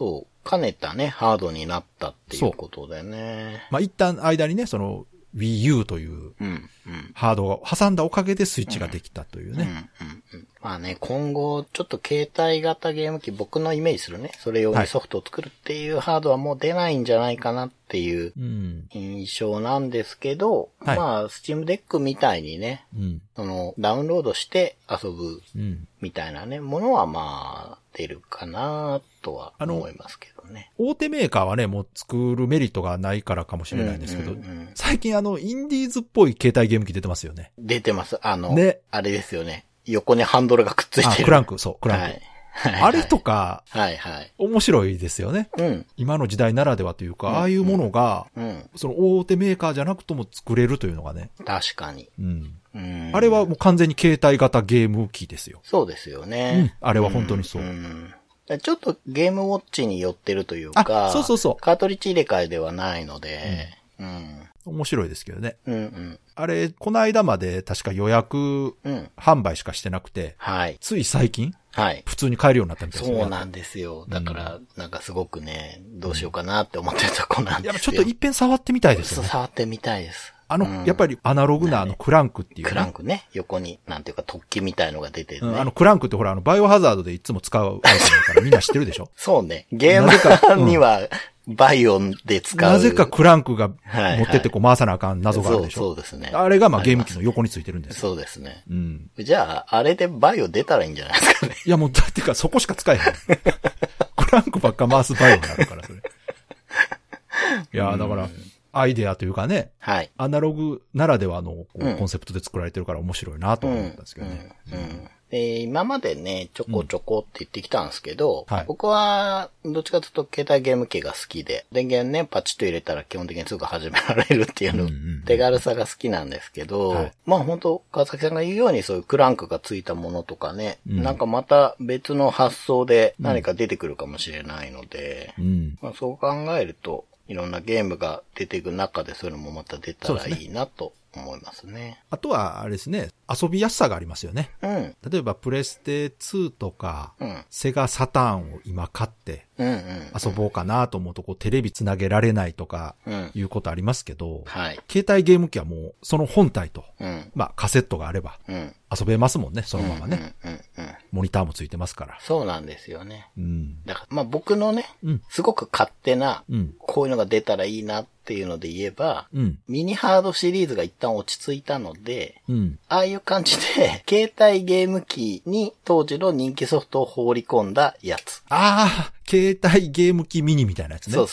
兼ねたね、ハードになったっていうことでね。 まあ、一旦間にね、その、Wii U というハードを挟んだおかげでスイッチができたというね。 まあね、今後ちょっと携帯型ゲーム機、僕のイメージするね、それ用にソフトを作るっていうハードはもう出ないんじゃないかなっていう印象なんですけど、まあ、Steam Deck みたいにね、そのダウンロードして遊ぶみたいなね、ものはまあ出るかなとは思いますけどね。 大手メーカーはね、もう作るメリットがないからかもしれないんですけど、最近インディーズっぽい携帯ゲーム機出てますよね。 出てます。ね、あれですよね。横にハンドルがくっついてる。 クランク。あれとか、面白いですよね。今の時代ならではというか、ああいうものが、その大手メーカーじゃなくとも作れるというのがね。 確かに。 あれはもう完全に携帯型ゲーム機ですよ。 そうですよね。 あれは本当にそう。 ちょっとゲームウォッチに寄ってるというか、 そう。 カートリッジ入れ替えではないので、 面白いですけどね。あれ、この間まで確か予約販売しかしてなくて、つい最近、普通に買えるようになったみたいですね。 そうなんですよ。だから、なんかすごくね、どうしようかなって思ってるとこなんですよ。 いや、ちょっと一遍触ってみたいですよね。 触ってみたいです。 やっぱりアナログなクランクっていう、 クランクね。横に、なんていうか突起みたいのが出てるね。 クランクってほら、バイオハザードでいつも使うアイテムだからみんな知ってるでしょそうね。ゲーマーには、バイオで使う。 なぜかクランクが持ってってこう回さなあかん謎があるでしょ。 そうですね。 あれがまあゲーム機の横についてるんですよ。そうですね。じゃあ、あれでバイオ出たらいいんじゃないですかね。 いやもう、だってかそこしか使えへん。クランクばっか回すバイオになるから、それ。いやだから、アイデアというかね。アナログならではのコンセプトで作られてるから面白いなと思ったんですけどね。 今までね、ちょこちょこって言ってきたんですけど、僕は、どっちかというと携帯ゲーム機が好きで、電源ね、パチッと入れたら基本的にすぐ始められるっていうの、手軽さが好きなんですけど、まあ本当川崎さんが言うようにそういうクランクがついたものとかね、なんかまた別の発想で何か出てくるかもしれないので、まあそう考えると、いろんなゲームが出ていく中でそういうのもまた出たらいいなと思いますね。 あとは、あれですね、遊びやすさがありますよね。例えば、プレステ2とか、セガサターンを今買って、遊ぼうかなと思うと、こう、テレビつなげられないとか、いうことありますけど、携帯ゲーム機はもう、その本体と、まあ、カセットがあれば、遊べますもんね、そのままね。モニターもついてますから。 そうなんですよね。だから、まあ僕のね、すごく勝手な、こういうのが出たらいいなっていうので言えば、ミニハードシリーズが一旦落ち着いたので、ああいう感じで、携帯ゲーム機に当時の人気ソフトを放り込んだやつ。 ああ、携帯ゲーム機ミニみたいなやつね。 そう。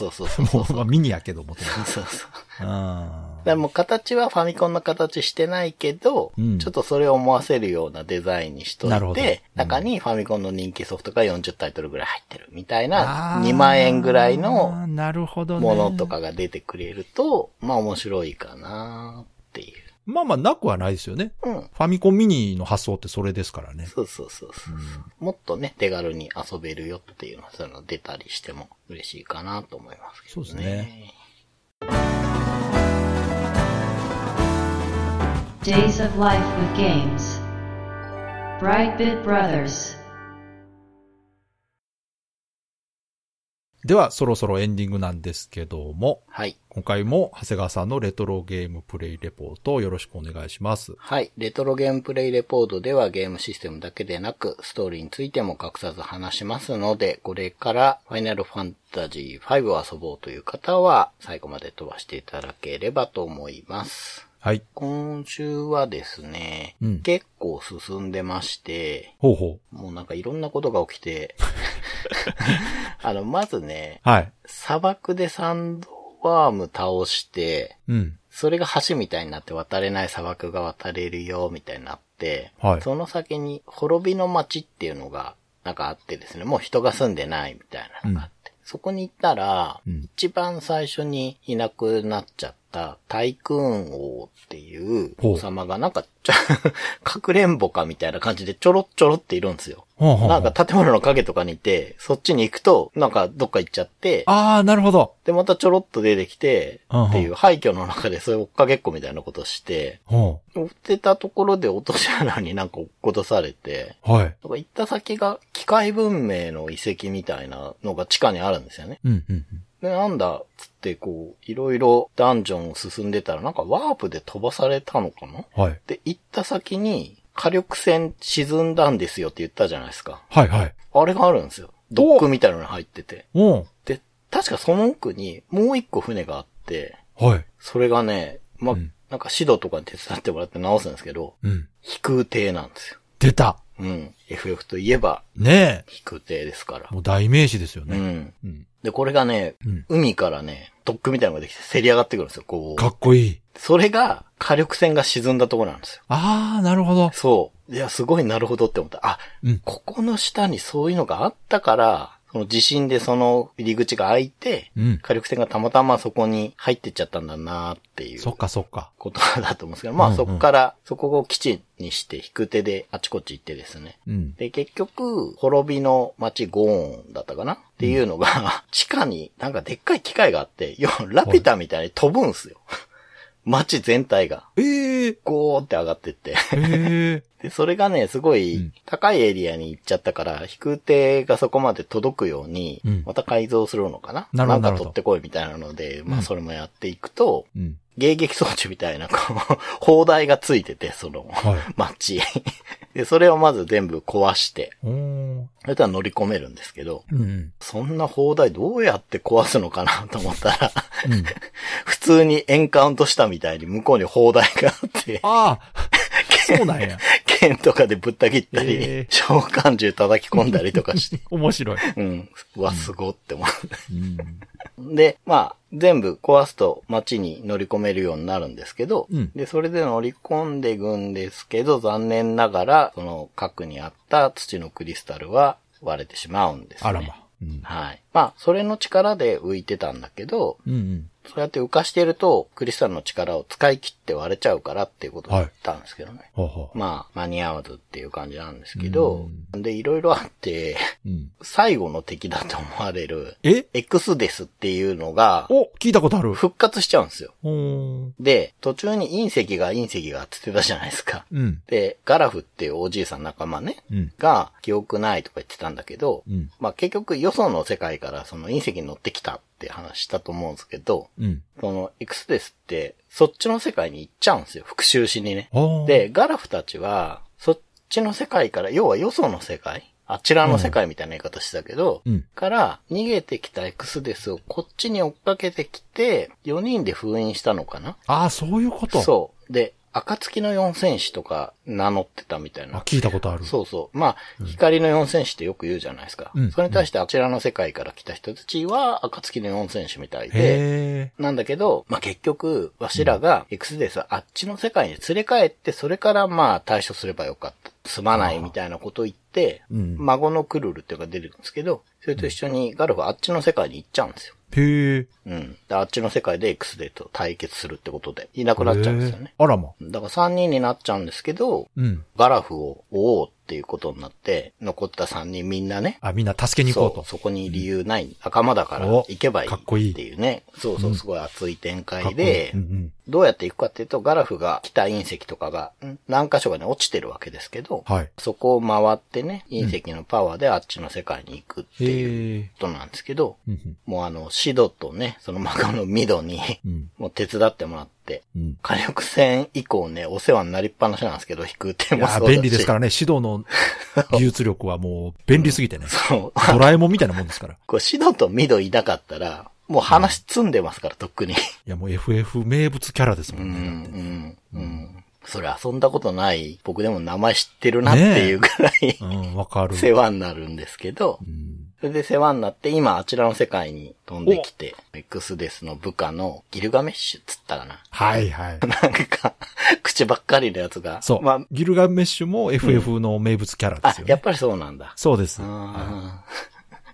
もう、まあ、ミニやけども。 そう。でも形はファミコンの形してないけど、ちょっとそれを思わせるようなデザインにしといて、中にファミコンの人気ソフトが40タイトルぐらい入ってるみたいな、2万円ぐらいのものとかが出てくれると、まあ面白いかなっていう。 まあまあなくはないですよね。ファミコンミニの発想ってそれですからね。 そう。もっとね、手軽に遊べるよっていうの、そういうの出たりしても嬉しいかなと思いますけどね。そうですね。 Days of Life with Games Brightbit Brothers。 ではそろそろエンディングなんですけども、今回も長谷川さんのレトロゲームプレイレポートをよろしくお願いします。 レトロゲームプレイレポートではゲームシステムだけでなくストーリーについても隠さず話しますので、これからファイナルファンタジー5を遊ぼうという方は最後まで飛ばしていただければと思います。今週はですね、結構進んでまして、もうなんかいろんなことが起きて、まずね、砂漠でサンドワーム倒して、それが橋みたいになって渡れない砂漠が渡れるよ、みたいになって、その先に滅びの街っていうのがなんかあってですね、もう人が住んでないみたいなのがあって、そこに行ったら、一番最初にいなくなっちゃったったタイクーン王っていう王様がなんかかくれんぼかみたいな感じでちょろっているんですよ。なんか建物の影とかにいて、そっちに行くと、なんかどっか行っちゃって。 ああ、なるほど。 で、またちょろっと出てきて、っていう廃墟の中でそういう追っかけっこみたいなことをして、追ってたところで落とし穴になんか落っことされて、はい。行った先が機械文明の遺跡みたいなのが地下にあるんですよね。で、なんだ、つってこう、いろいろダンジョンを進んでたら、なんかワープで飛ばされたのかな。はい。で、行った先に、火力船沈んだんですよって言ったじゃないですか。はいはい。あれがあるんですよ。ドックみたいなのに入ってて。で、確かその奥にもう一個船があって、はい。それがね、なんか指導とかに手伝ってもらって直すんですけど、飛空艇なんですよ。 出た。 FF といえば、 ねえ。 飛空艇ですから。 もう代名詞ですよね。 で、これがね、海からね、ドックみたいなのができてせり上がってくるんですよ、こう。 かっこいい。 それが、火力船が沈んだところなんですよ。 あー、なるほど。 そう。いや、すごいなるほどって思った。ここの下にそういうのがあったから、その地震でその入り口が開いて、火力船がたまたまそこに入ってっちゃったんだなっていう。 そっかそっか。 ことだと思うんですけど、まあそこから、そこを基地にして引く手であちこち行ってですね。で、結局、滅びの町ゴーンだったかなっていうのが、地下になんかでっかい機械があって、ラピュタみたいに飛ぶんすよ。街全体が。ゴーって上がってって。で、それがね、すごい高いエリアに行っちゃったから、飛空艇がそこまで届くように、また改造するのかな、なんか取ってこいみたいなので、まあそれもやっていくと、迎撃装置みたいな、砲台がついてて、その、街。で、それをまず全部壊して、それとは乗り込めるんですけど、そんな砲台どうやって壊すのかなと思ったら、普通にエンカウントしたみたいに向こうに砲台があって、 そうなんや。 剣とかでぶった切ったり、召喚銃叩き込んだりとかして。 面白い。 うわ、すごって思う。で、まあ、全部壊すと街に乗り込めるようになるんですけど、で、それで乗り込んでいくんですけど、残念ながら、その核にあった土のクリスタルは割れてしまうんですね。あらま。はい。まあ、それの力で浮いてたんだけど、そうやって浮かしてると、クリスタルの力を使い切って割れちゃうからっていうことだったんですけどね。まあ、間に合わずっていう感じなんですけど、で、いろいろあって、最後の敵だと思われる、エクスデスっていうのが、 聞いたことある。 復活しちゃうんですよ。で、途中に隕石がって言ってたじゃないですか。で、ガラフっていうおじいさん仲間ね、が、記憶ないとか言ってたんだけど、まあ結局よその世界からその隕石に乗ってきたって話したと思うんですけど、そのエクスデスってそっちの世界に行っちゃうんですよ。復讐しにね。で、ガラフたちはそっちの世界から、要はよその世界、あちらの世界みたいな言い方してたけど、から逃げてきたエクスデスをこっちに追っかけてきて、4人で封印したのかな？ ああ、そういうこと。 そう。で、暁の四戦士とか名乗ってたみたいな。 聞いたことある。 そうそう。まあ、光の四戦士ってよく言うじゃないですか。それに対してあちらの世界から来た人たちは、暁の四戦士みたいで、なんだけど、まあ結局、わしらがエクスデスあっちの世界に連れ帰って、それからまあ対処すればよかった。すまないみたいなことを言って、孫のクルルっていうのが出るんですけど、それと一緒にガルフはあっちの世界に行っちゃうんですよ。で、あっちの世界でエクスデと対決するってことで、いなくなっちゃうんですよね。 あらま。 だから3人になっちゃうんですけど、ガラフを追おうっていうことになって、残った3人みんなね。 みんな助けに行こうと。 そこに理由ない。仲間だから行けばいいっていうね。そうそう、すごい熱い展開で、どうやって行くかっていうと、ガラフが来た隕石とかが何箇所かに落ちてるわけですけど、そこを回ってね、隕石のパワーであっちの世界に行くっていうことなんですけど、もうシドとね、その孫のミドに、もう手伝ってもらって、火力戦以降ね、お世話になりっぱなしなんですけど、飛空艇もそうだし。 便利ですからね、シドの技術力はもう便利すぎてね。そう。ドラえもんみたいなもんですから。 これシドとミドいなかったら、もう話積んでますから、とっくに。いや、もう FF 名物キャラですもんね。 それ遊んだことない、僕でも名前知ってるなっていうくらい、 わかる。 世話になるんですけど、それで世話になって、今あちらの世界に飛んできて、エクスデスの部下のギルガメッシュっつったかな。 はいはい。 なんか、口ばっかりのやつが。 そう。ギルガメッシュも FF の名物キャラですよね。 やっぱりそうなんだ。 そうです。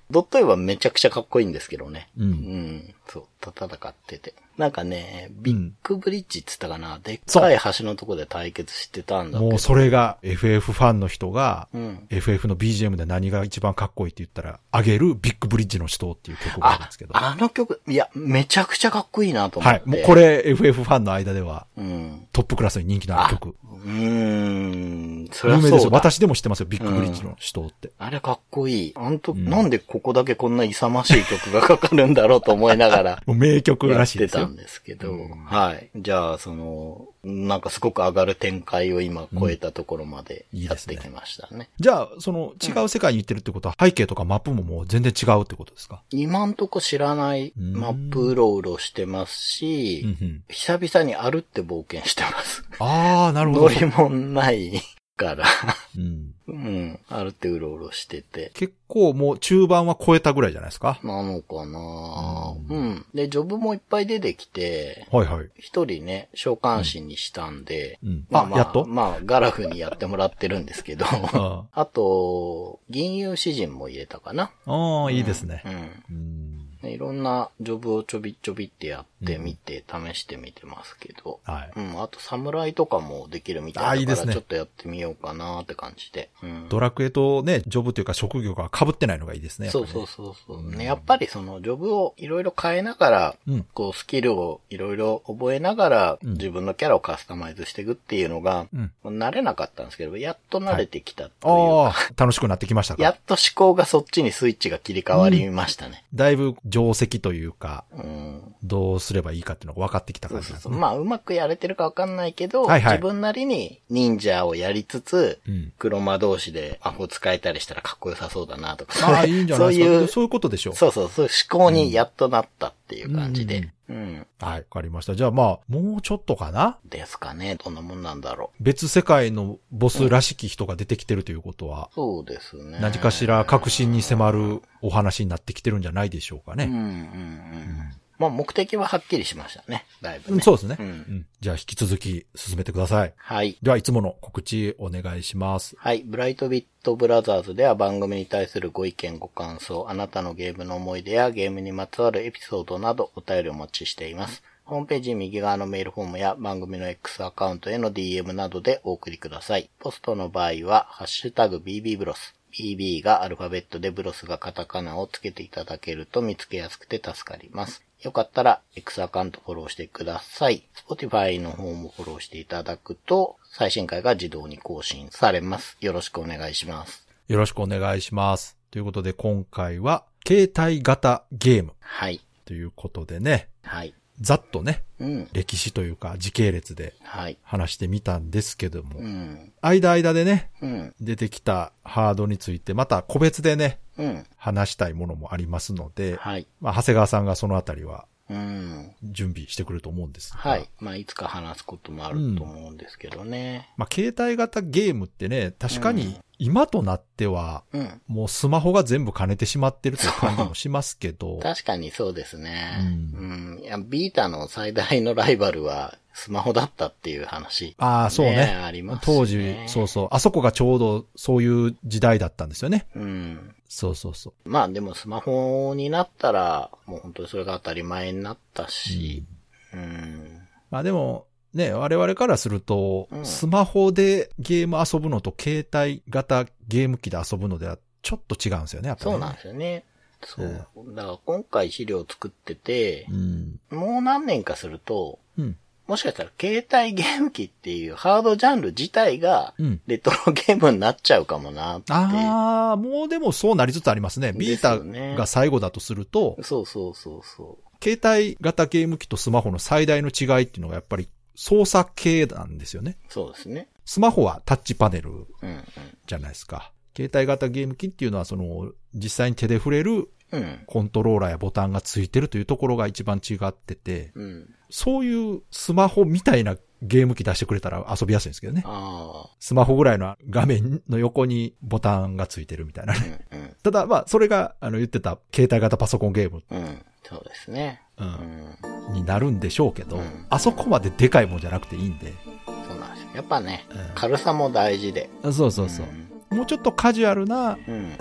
ドット絵はめちゃくちゃかっこいいんですけどね。そう、戦ってて。なんかね、ビッグブリッジって言ったかな、でっかい橋のとこで対決してたんだけど。 もうそれが FF ファンの人が、FF の BGM で何が一番かっこいいって言ったら、あげるビッグブリッジの死闘っていう曲があるんですけど。 あの曲、いや、めちゃくちゃかっこいいなと思って。はい。 もうこれ FF ファンの間では、トップクラスに人気のある曲。それはそうだ。有名ですよ。私でも知ってますよ、ビッグブリッジの死闘って。 あれかっこいい。なんでここだけこんな勇ましい曲がかかるんだろうと思いながら。 もう名曲らしいですよ。 やってたんですけど、はい。じゃあ、なんかすごく上がる展開を今超えたところまでやってきましたね。 じゃあ、違う世界に行ってるってことは、背景とかマップももう全然違うってことですか？ 今んとこ知らないマップうろうろしてますし、久々に歩って冒険してます。 ああ、なるほど。 乗り物ないから。歩ってうろうろしてて。 結構もう中盤は超えたぐらいじゃないですか？ なのかな。で、ジョブもいっぱい出てきて、 はいはい。 一人ね、召喚師にしたんで、 やっと？ ガラフにやってもらってるんですけど、あと、銀融詩人も入れたかな。 いいですね。 いろんなジョブをちょびちょびってやってみて、試してみてますけど。はい。あと、侍とかもできるみたいだから、ちょっとやってみようかなって感じで。 ドラクエとね、ジョブというか職業が被ってないのがいいですね。 そうね。やっぱりジョブをいろいろ変えながら、スキルをいろいろ覚えながら、自分のキャラをカスタマイズしていくっていうのが、慣れなかったんですけど、やっと慣れてきたというか。 楽しくなってきましたか？ やっと思考がそっちにスイッチが切り替わりましたね。 だいぶ定石というか、どうすればいいかっていうのが分かってきた感じですね。 うまくやれてるか分かんないけど、自分なりに忍者をやりつつ、黒魔同士で魔法使えたりしたらかっこよさそうだなとか。 いいんじゃないですか。そういうことでしょう。 そういう思考にやっとなったっていう感じで。 はい、わかりました。じゃあもうちょっとかな？ ですかね。どんなもんなんだろう。別世界のボスらしき人が出てきてるということは、 そうですね。 何かしら確信に迫るお話になってきてるんじゃないでしょうかね。 目的ははっきりしましたね。だいぶね。 そうですね。じゃあ引き続き進めてください。 はい。 ではいつもの告知お願いします。 はい。ブライトビットブラザーズでは番組に対するご意見ご感想、あなたのゲームの思い出やゲームにまつわるエピソードなどお便りお待ちしています。ホームページ右側のメールフォームや番組の X アカウントへの DM などでお送りください。ポストの場合は、ハッシュタグ BB ブロス。BB がアルファベットでブロスがカタカナをつけていただけると見つけやすくて助かります。よかったら X アカウントフォローしてください。Spotify の方もフォローしていただくと最新回が自動に更新されます。よろしくお願いします。 よろしくお願いします。ということで今回は携帯型ゲーム。 はい。 ということでね。 はい。 ざっとね、歴史というか時系列で話してみたんですけども、間でね、出てきたハードについてまた個別でね、話したいものもありますので、長谷川さんがそのあたりは準備してくると思うんですが、 はい。いつか話すこともあると思うんですけどね。 携帯型ゲームってね、確かに今となっては、もうスマホが全部兼ねてしまってるという感じもしますけど。 確かにそうですね。いや、ビータの最大のライバルはスマホだったっていう話。 そうね。 ありますね。 当時、あそこがちょうどそういう時代だったんですよね。そう。 でもスマホになったら、もう本当にそれが当たり前になったし。 でも、ね、我々からすると、スマホでゲーム遊ぶのと携帯型ゲーム機で遊ぶのではちょっと違うんですよね、やっぱり、ね。そうなんですよね。そう。だから今回資料を作ってて、もう何年かすると、もしかしたら携帯ゲーム機っていうハードジャンル自体がレトロゲームになっちゃうかもなって。 もうでもそうなりつつありますね。ビータが最後だとすると、 そう。 携帯型ゲーム機とスマホの最大の違いっていうのがやっぱり操作系なんですよね。 そうですね。 スマホはタッチパネルじゃないですか。携帯型ゲーム機っていうのは実際に手で触れるコントローラーやボタンがついてるというところが一番違ってて、そういうスマホみたいなゲーム機出してくれたら遊びやすいんですけどね。スマホぐらいの画面の横にボタンがついてるみたいなね。ただそれが言ってた携帯型パソコンゲーム。 そうですね。 になるんでしょうけど、あそこまででかいもんじゃなくていいんで。 そうなんですよ。やっぱね、軽さも大事で。 そう。もうちょっとカジュアルな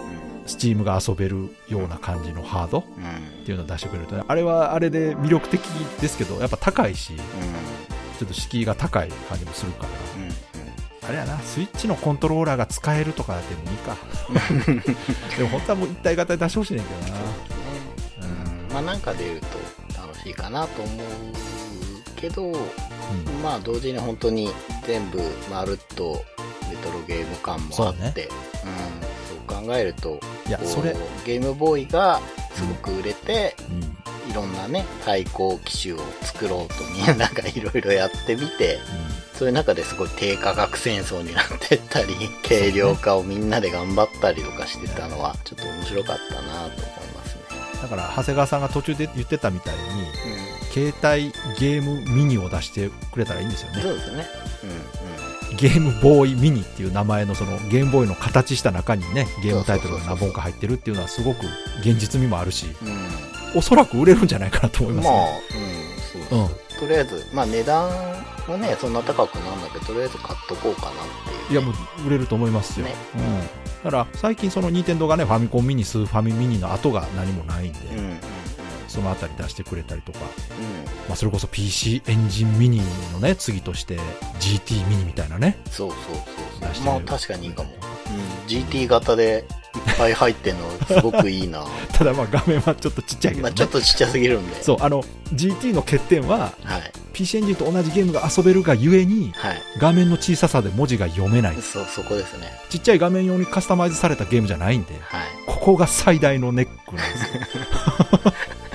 スチームが遊べるような感じのハードっていうのを出してくれると、ね、あれはあれで魅力的ですけど、やっぱ高いし、ちょっと敷居が高い感じもするから、あれやな、スイッチのコントローラーが使えるとかでもいいか。でも本当はもう一体型で出してほしいねんけどな。 まあなんかで言うと楽しいかなと思うけど、まあ同時に本当に全部まるっとレトロゲーム感もあって、そう考えると、 いやそれゲームボーイがすごく売れて、いろんなね対抗機種を作ろうとみんながいろいろやってみて、そういう中ですごい低価格戦争になってったり、軽量化をみんなで頑張ったりとかしてたのはちょっと面白かったなと思いますね。 だから長谷川さんが途中で言ってたみたいに、携帯ゲームミニを出してくれたらいいんですよね。 そうですね。 ゲームボーイミニっていう名前のそのゲームボーイの形した中にね、ゲームタイトルが何本か入ってるっていうのはすごく現実味もあるし、おそらく売れるんじゃないかなと思いますね。 とりあえず、まあ値段もね、そんな高くなんだけど、とりあえず買っとこうかなっていう。 いやもう売れると思いますよ。ね、だから最近その任天堂がね、ファミコンミニ、スーファミミニの後が何もないんで、そのあたり出してくれたりとか、まあそれこそ PC エンジンミニのね、次として GT ミニみたいなね。 そう。まあ確かにいいかも。GT 型でいっぱい入ってんのすごくいいな。 ただまあ画面はちょっとちっちゃいけど、ね、 まあちょっとちっちゃすぎるんで。 そう、GT の欠点は、PC エンジンと同じゲームが遊べるがゆえに、画面の小ささで文字が読めない。 そこですね。 ちっちゃい画面用にカスタマイズされたゲームじゃないんで、ここが最大のネックなんですよ。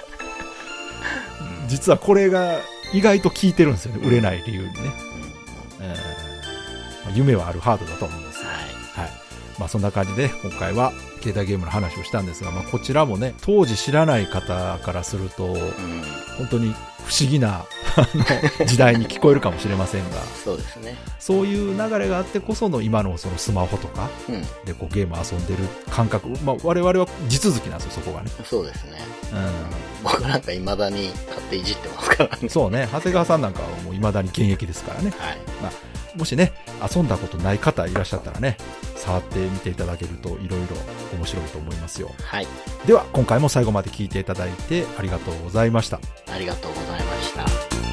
実はこれが意外と効いてるんですよね、売れない理由にね。夢はあるハードだと思うんですよ。まあそんな感じで今回は携帯ゲームの話をしたんですが、まあこちらもね、当時知らない方からすると、本当に不思議な時代に聞こえるかもしれませんが、 そうですね。 そういう流れがあってこその今のそのスマホとかでこうゲーム遊んでる感覚、まあ我々は地続きなんですよ、そこがね。 そうですね。僕なんか未だに買っていじってますからね。 そうね、長谷川さんなんかはもう未だに現役ですからね。まあもしね、遊んだことない方いらっしゃったらね、触ってみていただけるといろいろ面白いと思いますよ。では今回も最後まで聞いていただいてありがとうございました。 ありがとうございました。